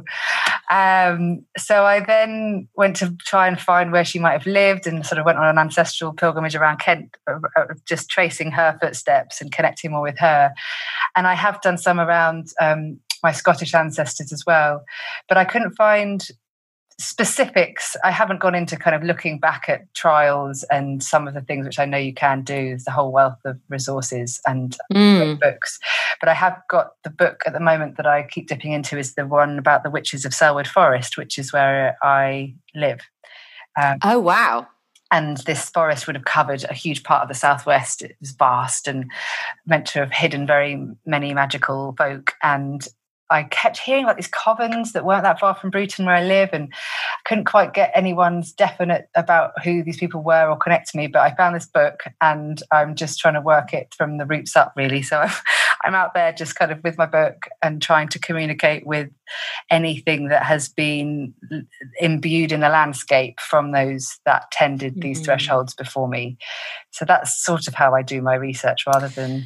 So I then went to try and find where she might have lived, and sort of went on an ancestral pilgrimage around Kent, just tracing her footsteps and connecting more with her. And I have done some around my Scottish ancestors as well, but I couldn't find specifics. I haven't gone into kind of looking back at trials and some of the things which I know you can do. There's the whole wealth of resources and books. But I have got the book at the moment that I keep dipping into, is the one about the witches of Selwood Forest, which is where I live. Oh, wow. And this forest would have covered a huge part of the southwest. It was vast and meant to have hidden very many magical folk. And I kept hearing about these covens that weren't that far from Bruton, where I live, and I couldn't quite get anyone's definite about who these people were or connect to me. But I found this book, and I'm just trying to work it from the roots up, really. So I'm out there just kind of with my book and trying to communicate with anything that has been imbued in the landscape from those that tended these thresholds before me. So that's sort of how I do my research, rather than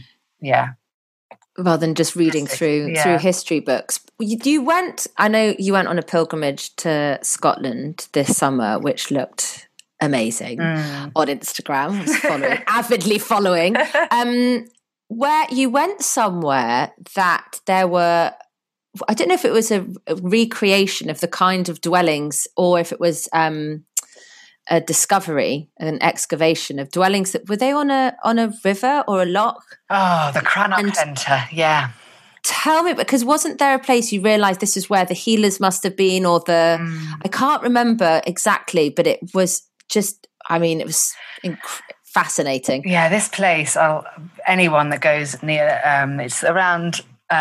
just reading through history books. I know you went on a pilgrimage to Scotland this summer, which looked amazing on Instagram. I was avidly following. Where you went somewhere that there were, I don't know if it was a recreation of the kind of dwellings, or if it was a discovery, an excavation of dwellings that were they on a river or a loch? Oh, the Cranach Centre, yeah. Tell me, because wasn't there a place you realised this is where the healers must have been, or I can't remember exactly, but it was just, it was fascinating. Yeah, this place, anyone that goes near, it's around,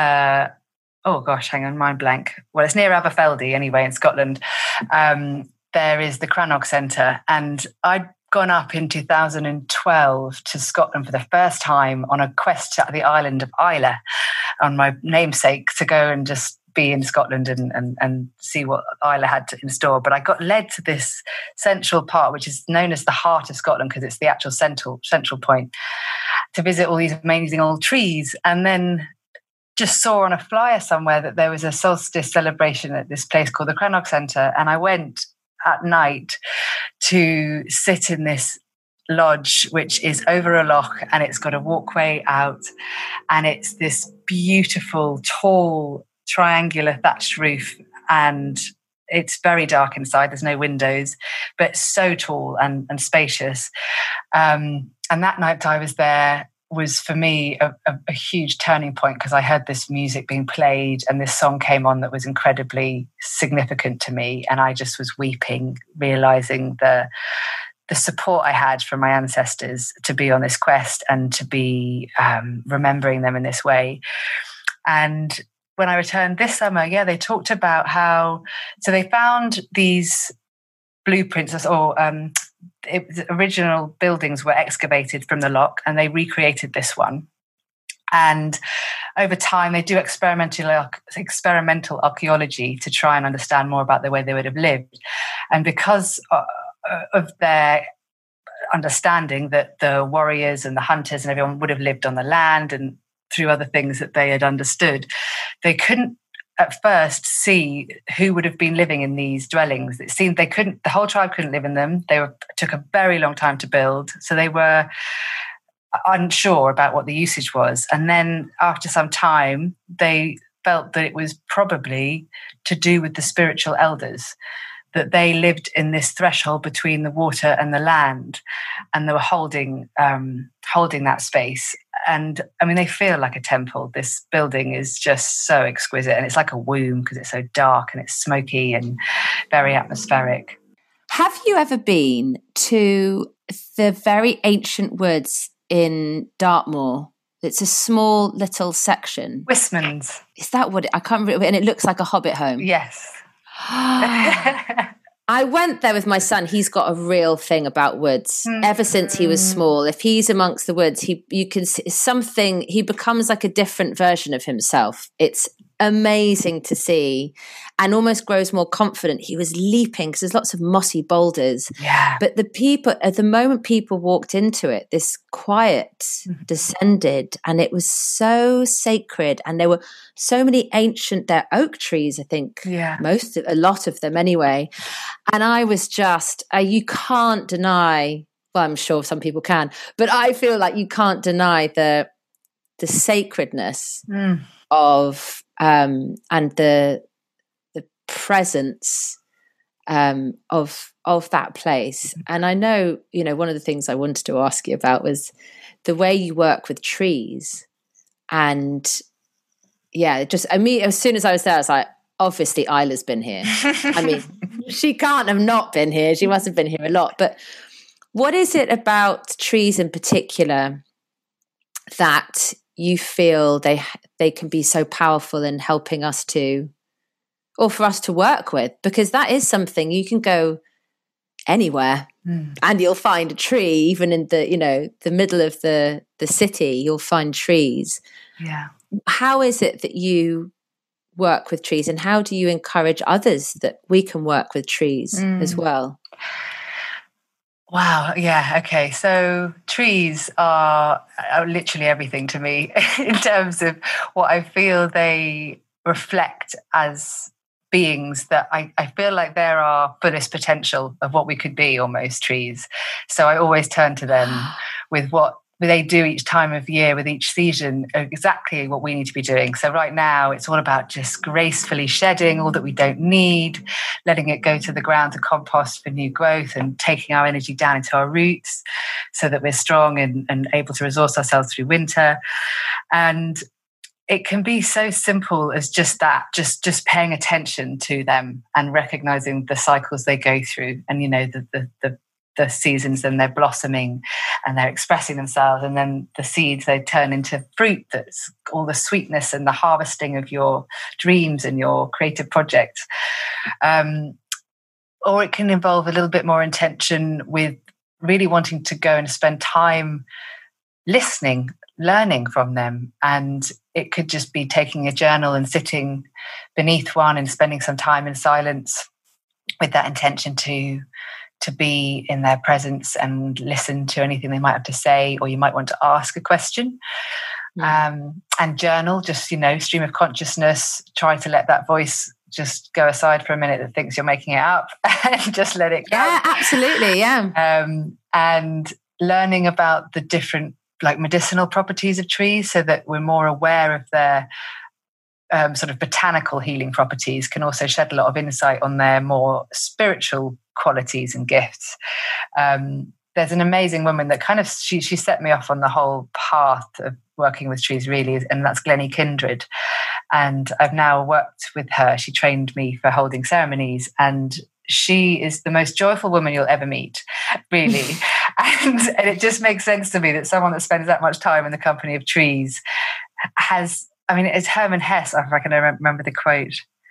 oh gosh, hang on, mind blank. Well, it's near Aberfeldy anyway, in Scotland. There is the Cranach Centre, and I'd gone up in 2012 to Scotland for the first time on a quest to the island of Islay on my namesake, to go and just be in Scotland and see what Islay had in store. But I got led to this central part, which is known as the heart of Scotland, because it's the actual central point, to visit all these amazing old trees. And then just saw on a flyer somewhere that there was a solstice celebration at this place called the Cranach Centre, and I went at night to sit in this lodge, which is over a loch, and it's got a walkway out, and it's this beautiful, tall, triangular thatched roof, and it's very dark inside. There's no windows, but so tall and spacious. And that night I was there was for me a huge turning point, because I heard this music being played and this song came on that was incredibly significant to me, and I just was weeping, realizing the support I had from my ancestors to be on this quest and to be remembering them in this way. And when I returned this summer, they talked about how, so they found these blueprints, or the original buildings were excavated from the loch, and they recreated this one. And over time, they do experimental archaeology to try and understand more about the way they would have lived. And because of their understanding that the warriors and the hunters and everyone would have lived on the land and through other things that they had understood, they couldn't at first see who would have been living in these dwellings. It seemed the whole tribe couldn't live in them. Took a very long time to build. So they were unsure about what the usage was. And then after some time, they felt that it was probably to do with the spiritual elders, that they lived in this threshold between the water and the land, and they were holding that space. And I mean, they feel like a temple. This building is just so exquisite, and it's like a womb because it's so dark and it's smoky and very atmospheric. Have you ever been to the very ancient woods in Dartmoor? It's a small little section. Wistman's. Is that what I can't remember? And it looks like a hobbit home. Yes. I went there with my son. He's got a real thing about woods ever since he was small. If he's amongst the woods, you can see something, he becomes like a different version of himself. It's amazing to see, and almost grows more confident. He was leaping because there's lots of mossy boulders. Yeah. But the people, at the moment people walked into it, this quiet descended, and it was so sacred. And there were so many ancient, they're oak trees, I think. Yeah. A lot of them anyway. And I was just, you can't deny, well, I'm sure some people can, but I feel like you can't deny the sacredness of and the presence of that place. And I know, one of the things I wanted to ask you about was the way you work with trees. And as soon as I was there, I was like, obviously Isla's been here. I mean, she can't have not been here. She must have been here a lot. But what is it about trees in particular that you feel they can be so powerful in helping us to, or for us to work with? Because that is something, you can go anywhere and you'll find a tree, even in the middle of the city, you'll find trees. Yeah. How is it that you work with trees, and how do you encourage others that we can work with trees as well? Wow. Yeah. Okay. So trees are literally everything to me in terms of what I feel they reflect as beings that I feel like they're our fullest potential of what we could be, almost, trees. So I always turn to them with what they do each time of year, with each season, exactly what we need to be doing. So right now it's all about just gracefully shedding all that we don't need, letting it go to the ground to compost for new growth, and taking our energy down into our roots so that we're strong and able to resource ourselves through winter. And it can be so simple as just that, just paying attention to them and recognizing the cycles they go through, and the seasons, and they're blossoming and they're expressing themselves, and then the seeds, they turn into fruit. That's all the sweetness and the harvesting of your dreams and your creative projects. Or it can involve a little bit more intention with really wanting to go and spend time listening, learning from them. And it could just be taking a journal and sitting beneath one and spending some time in silence with that intention to be in their presence and listen to anything they might have to say, or you might want to ask a question. And journal, just, stream of consciousness, try to let that voice just go aside for a minute that thinks you're making it up and just let it go. Yeah, absolutely. Yeah. And learning about the different medicinal properties of trees, so that we're more aware of their sort of botanical healing properties, can also shed a lot of insight on their more spiritual qualities and gifts. There's an amazing woman that kind of, she set me off on the whole path of working with trees, really, and that's Glennie Kindred. And I've now worked with her. She trained me for holding ceremonies, and she is the most joyful woman you'll ever meet, really. and it just makes sense to me that someone that spends that much time in the company of trees has, it's Hermann Hesse, if I can remember the quote.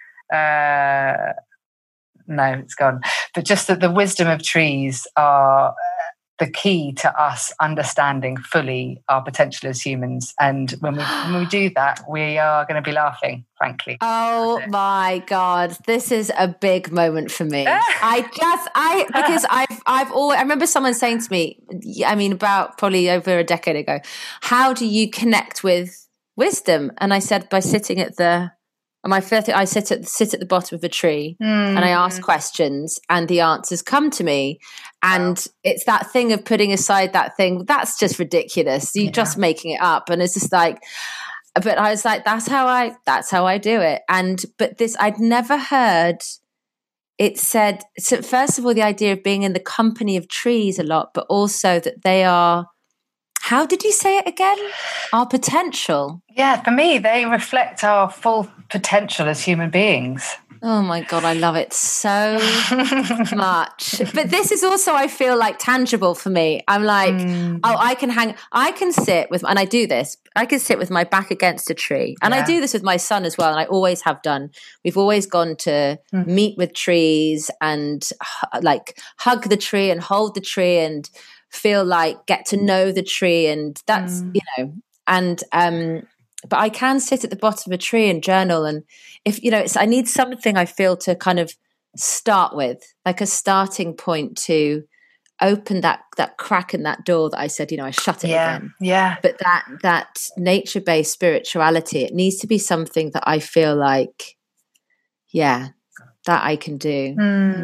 No, it's gone. But just that the wisdom of trees are the key to us understanding fully our potential as humans. And when we do that, we are going to be laughing, frankly. Oh my God, this is a big moment for me. Because I remember someone saying to me, about probably over a decade ago, how do you connect with wisdom? And I said, by sitting at the And my first thing, I sit at the bottom of a tree and I ask questions and the answers come to me. And it's that thing of putting aside that thing, that's just ridiculous. You're just making it up. And it's just like, but I was like, that's how I do it. But this, I'd never heard it said, so first of all, the idea of being in the company of trees a lot, but also that they are, how did you say it again? Our potential. Yeah, for me, they reflect our full potential as human beings. Oh my God, I love it so much. But this is also, I feel like, tangible for me. I'm like, I can sit with, and I do this, I can sit with my back against a tree. And I do this with my son as well. And I always have done. We've always gone to meet with trees and like hug the tree and hold the tree and feel like get to know the tree. And that's, but I can sit at the bottom of a tree and journal. And if, I need something I feel to kind of start with, like a starting point to open that crack in that door that I said, I shut it again. Yeah. But that nature-based spirituality, it needs to be something that I feel like, that I can do.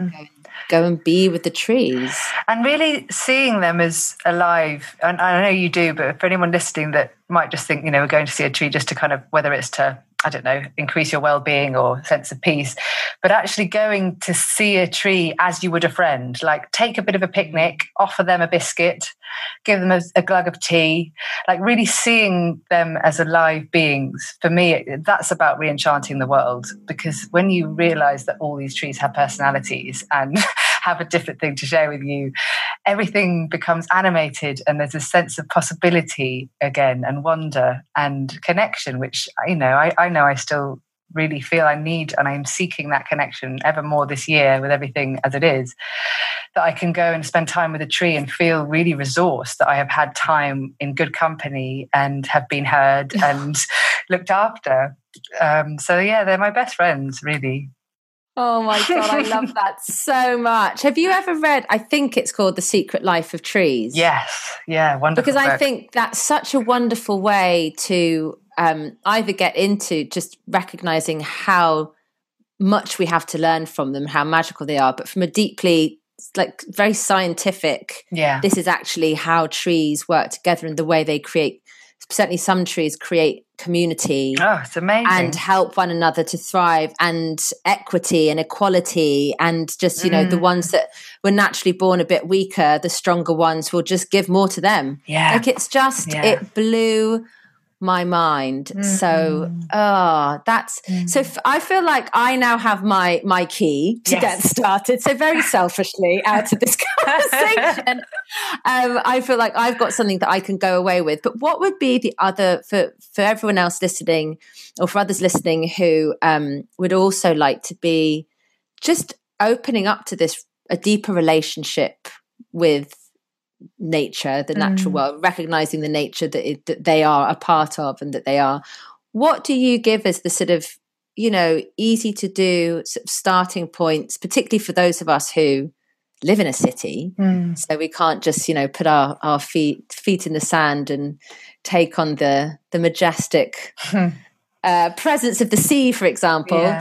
Go and be with the trees. And really seeing them as alive. And I know you do, but for anyone listening that might just think, we're going to see a tree just to kind of, whether it's to, I don't know, increase your well-being or sense of peace, but actually going to see a tree as you would a friend, like take a bit of a picnic, offer them a biscuit, give them a glug of tea, like really seeing them as alive beings. For me, that's about re-enchanting the world, because when you realize that all these trees have personalities and have a different thing to share with you, everything becomes animated and there's a sense of possibility again and wonder and connection, which, I know I still really feel I need, and I'm seeking that connection ever more this year with everything as it is, that I can go and spend time with a tree and feel really resourced, that I have had time in good company and have been heard and looked after. They're my best friends, really. Oh my God, I love that so much. Have you ever read, I think it's called The Secret Life of Trees? Yes. Yeah, wonderful. Because book. I think that's such a wonderful way to either get into just recognizing how much we have to learn from them, how magical they are, but from a deeply, like, very scientific, this is actually how trees work together and the way they create, certainly some trees create community. Oh, it's amazing. And help one another to thrive, and equity and equality, and just, the ones that were naturally born a bit weaker, the stronger ones will just give more to them. Yeah. Like, it's just, it blew my mind. So, I feel like I now have my key to get started. So very selfishly out of this conversation, I feel like I've got something that I can go away with. But what would be the other, for everyone else listening, or for others listening who would also like to be just opening up to this, a deeper relationship with nature, the natural world, recognizing the nature that they are a part of and that they are. What do you give as the sort of, easy to do sort of starting points, particularly for those of us who live in a city, so we can't just, put our feet in the sand and take on the majestic presence of the sea, for example.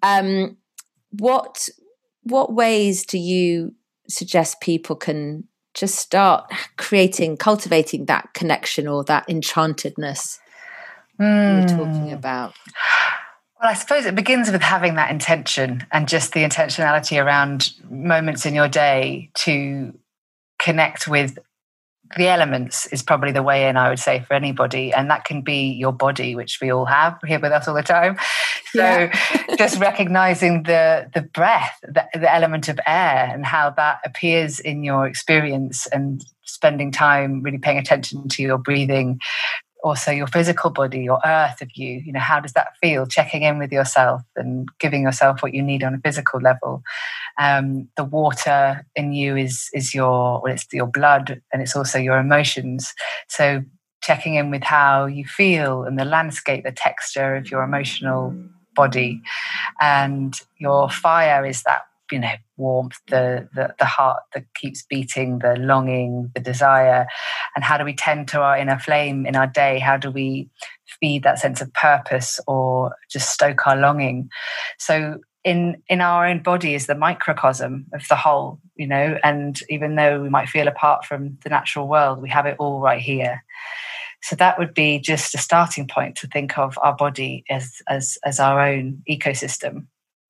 What ways do you suggest people can just start cultivating that connection or that enchantedness you're talking about? Well, I suppose it begins with having that intention, and just the intentionality around moments in your day to connect with the elements is probably the way in, I would say, for anybody. And that can be your body, which we all have here with us all the time. So just recognizing the breath, the element of air, and how that appears in your experience, and spending time really paying attention to your breathing. Also your physical body, your earth of you, how does that feel? Checking in with yourself and giving yourself what you need on a physical level. The water in you is it's your blood, and it's also your emotions. So checking in with how you feel and the landscape, the texture of your emotional body. And your fire is that warmth, the heart that keeps beating, the longing, the desire, and how do we tend to our inner flame in our day? How do we feed that sense of purpose or just stoke our longing? So in our own body is the microcosm of the whole, and even though we might feel apart from the natural world, we have it all right here. So that would be just a starting point to think of our body as our own ecosystem.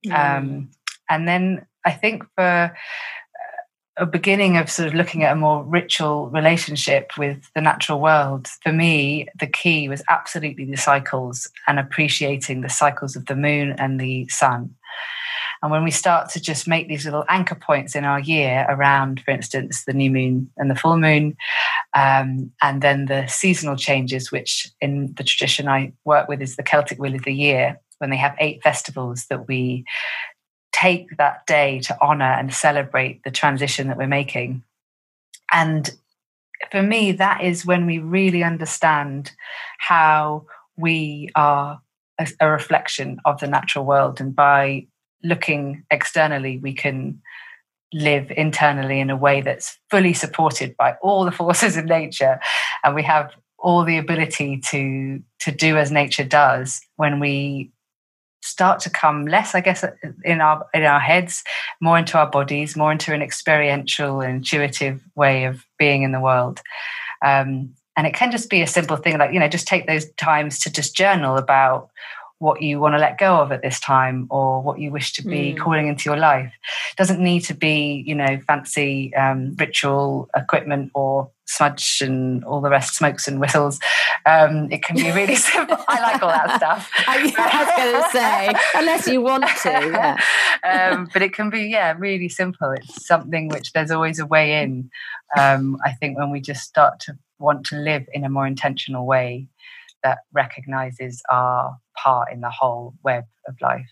And then I think for a beginning of sort of looking at a more ritual relationship with the natural world, for me, the key was absolutely the cycles and appreciating the cycles of the moon and the sun. And when we start to just make these little anchor points in our year around, for instance, the new moon and the full moon, and then the seasonal changes, which in the tradition I work with is the Celtic Wheel of the Year, when they have 8 festivals that we take that day to honor and celebrate the transition that we're making. And for me, that is when we really understand how we are a reflection of the natural world. And by looking externally, we can live internally in a way that's fully supported by all the forces of nature. And we have all the ability to do as nature does when we start to come less, I guess, in our heads, more into our bodies, more into an experiential, intuitive way of being in the world. And it can just be a simple thing like, just take those times to just journal about what you want to let go of at this time or what you wish to be calling into your life. It doesn't need to be, fancy ritual equipment or smudge and all the rest, smokes and whistles. It can be really simple. I like all that stuff. I was going to say, unless you want to, yeah. But it can be, really simple. It's something which there's always a way in. I think when we just start to want to live in a more intentional way that recognizes our part in the whole web of life.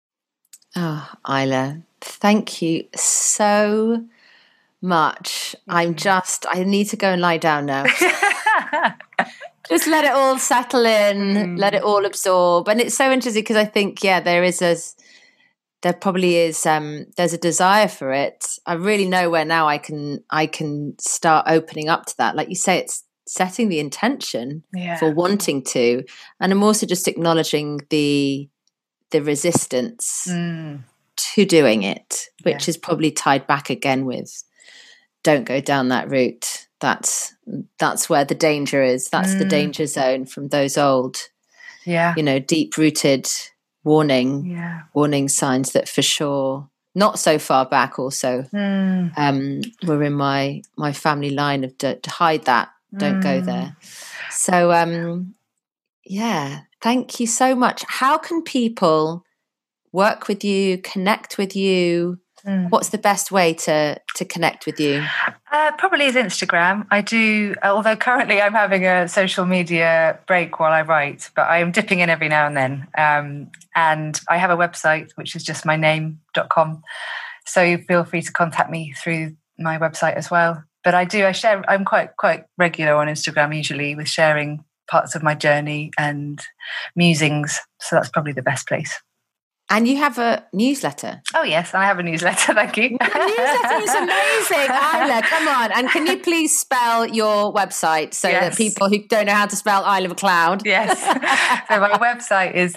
Oh, Isla, thank you so much. I need to go and lie down now. Just let it all settle in, let it all absorb. And it's so interesting because I think, there probably is, there's a desire for it. I really know where now I can start opening up to that. Like you say, it's setting the intention for wanting to. And I'm also just acknowledging the resistance to doing it, which is probably tied back again with don't go down that route. That's where the danger is. That's the danger zone from those old, deep-rooted warning signs that for sure, not so far back also, were in my family line of to hide that. Don't go there. So, thank you so much. How can people work with you, connect with you? What's the best way to connect with you? Probably is Instagram. I do, although currently I'm having a social media break while I write, but I am dipping in every now and then. And I have a website, which is just my name.com. So feel free to contact me through my website as well. But I share, I'm quite regular on Instagram usually with sharing parts of my journey and musings. So that's probably the best place. And you have a newsletter. Oh, yes, I have a newsletter. Thank you. The newsletter is amazing. Isla, come on. And can you please spell your website so that people who don't know how to spell Isla MacLeod? Yes. So my website is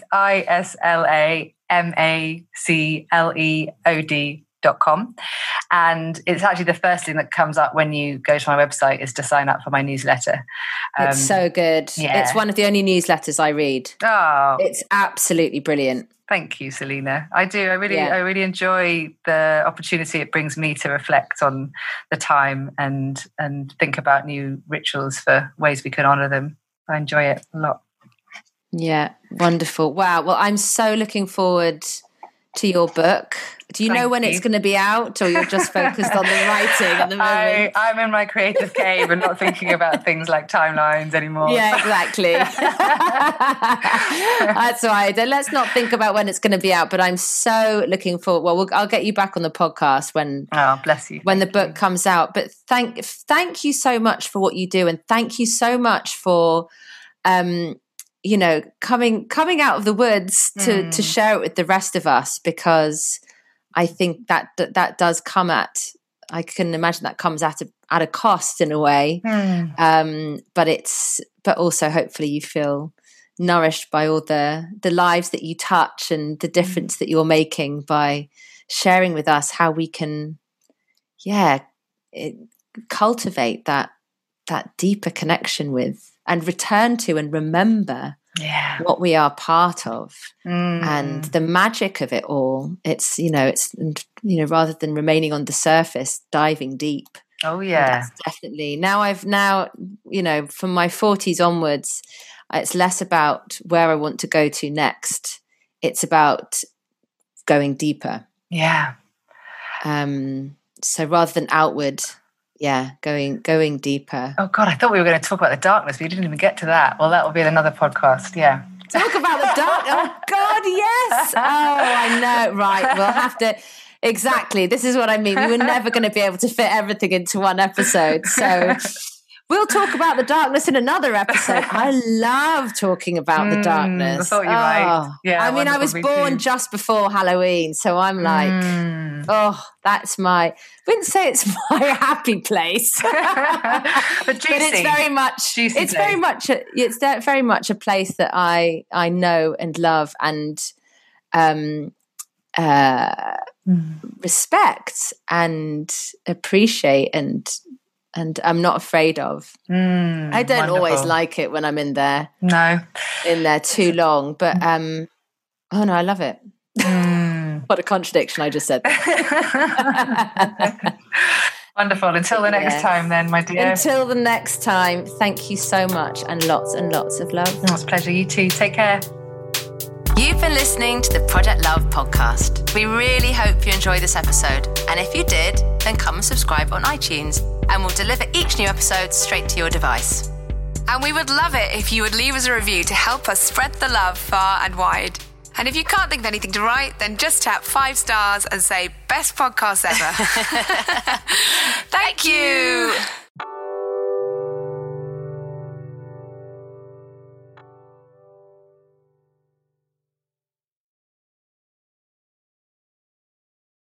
islamacleod.com. And it's actually the first thing that comes up when you go to my website is to sign up for my newsletter. It's so good. Yeah. It's one of the only newsletters I read. Oh, it's absolutely brilliant. Thank you, Selena. I do. I really enjoy the opportunity it brings me to reflect on the time and think about new rituals for ways we can honour them. I enjoy it a lot. Yeah, wonderful. Wow. Well, I'm so looking forward to your book. Do you know when it's going to be out, or you're just focused on the writing at the moment? I'm in my creative cave and not thinking about things like timelines anymore. Yeah, exactly. That's right. Let's not think about when it's going to be out, but I'm so looking forward. Well, I'll get you back on the podcast when bless you. When the book comes out. But thank you so much for what you do, and thank you so much for coming out of the woods to share it with the rest of us, because I think that does come at, I can imagine that comes at a cost in a way. But also hopefully you feel nourished by all the lives that you touch and the difference that you're making by sharing with us how we can, cultivate that deeper connection with and return to and remember what we are part of and the magic of it all. It's rather than remaining on the surface, diving deep. Oh yeah, that's definitely. Now from my 40s onwards, it's less about where I want to go to next. It's about going deeper. Yeah. So rather than outward, going deeper. Oh God, I thought we were going to talk about the darkness, but you didn't even get to that. Well, that will be another podcast. Yeah. Talk about the dark. Oh God, yes. Oh, I know. Right. We'll have to. Exactly. This is what I mean. We were never going to be able to fit everything into one episode. So we'll talk about the darkness in another episode. I love talking about the darkness. I thought you might. Yeah. I mean, I was born just before Halloween, so I'm like, that's I wouldn't say it's my happy place, but it's very much. It's very much a place that I know and love and respect and appreciate and I'm not afraid of. I don't always like it when I'm in there. No. In there too long. But I love it. What a contradiction I just said. Wonderful. Until the next time then, my dear. Until the next time. Thank you so much and lots of love. It's a pleasure. You too. Take care. You've been listening to the Project Love podcast. We really hope you enjoyed this episode. And if you did, then come and subscribe on iTunes and we'll deliver each new episode straight to your device. And we would love it if you would leave us a review to help us spread the love far and wide. And if you can't think of anything to write, then just tap 5 stars and say, best podcast ever. Thank you.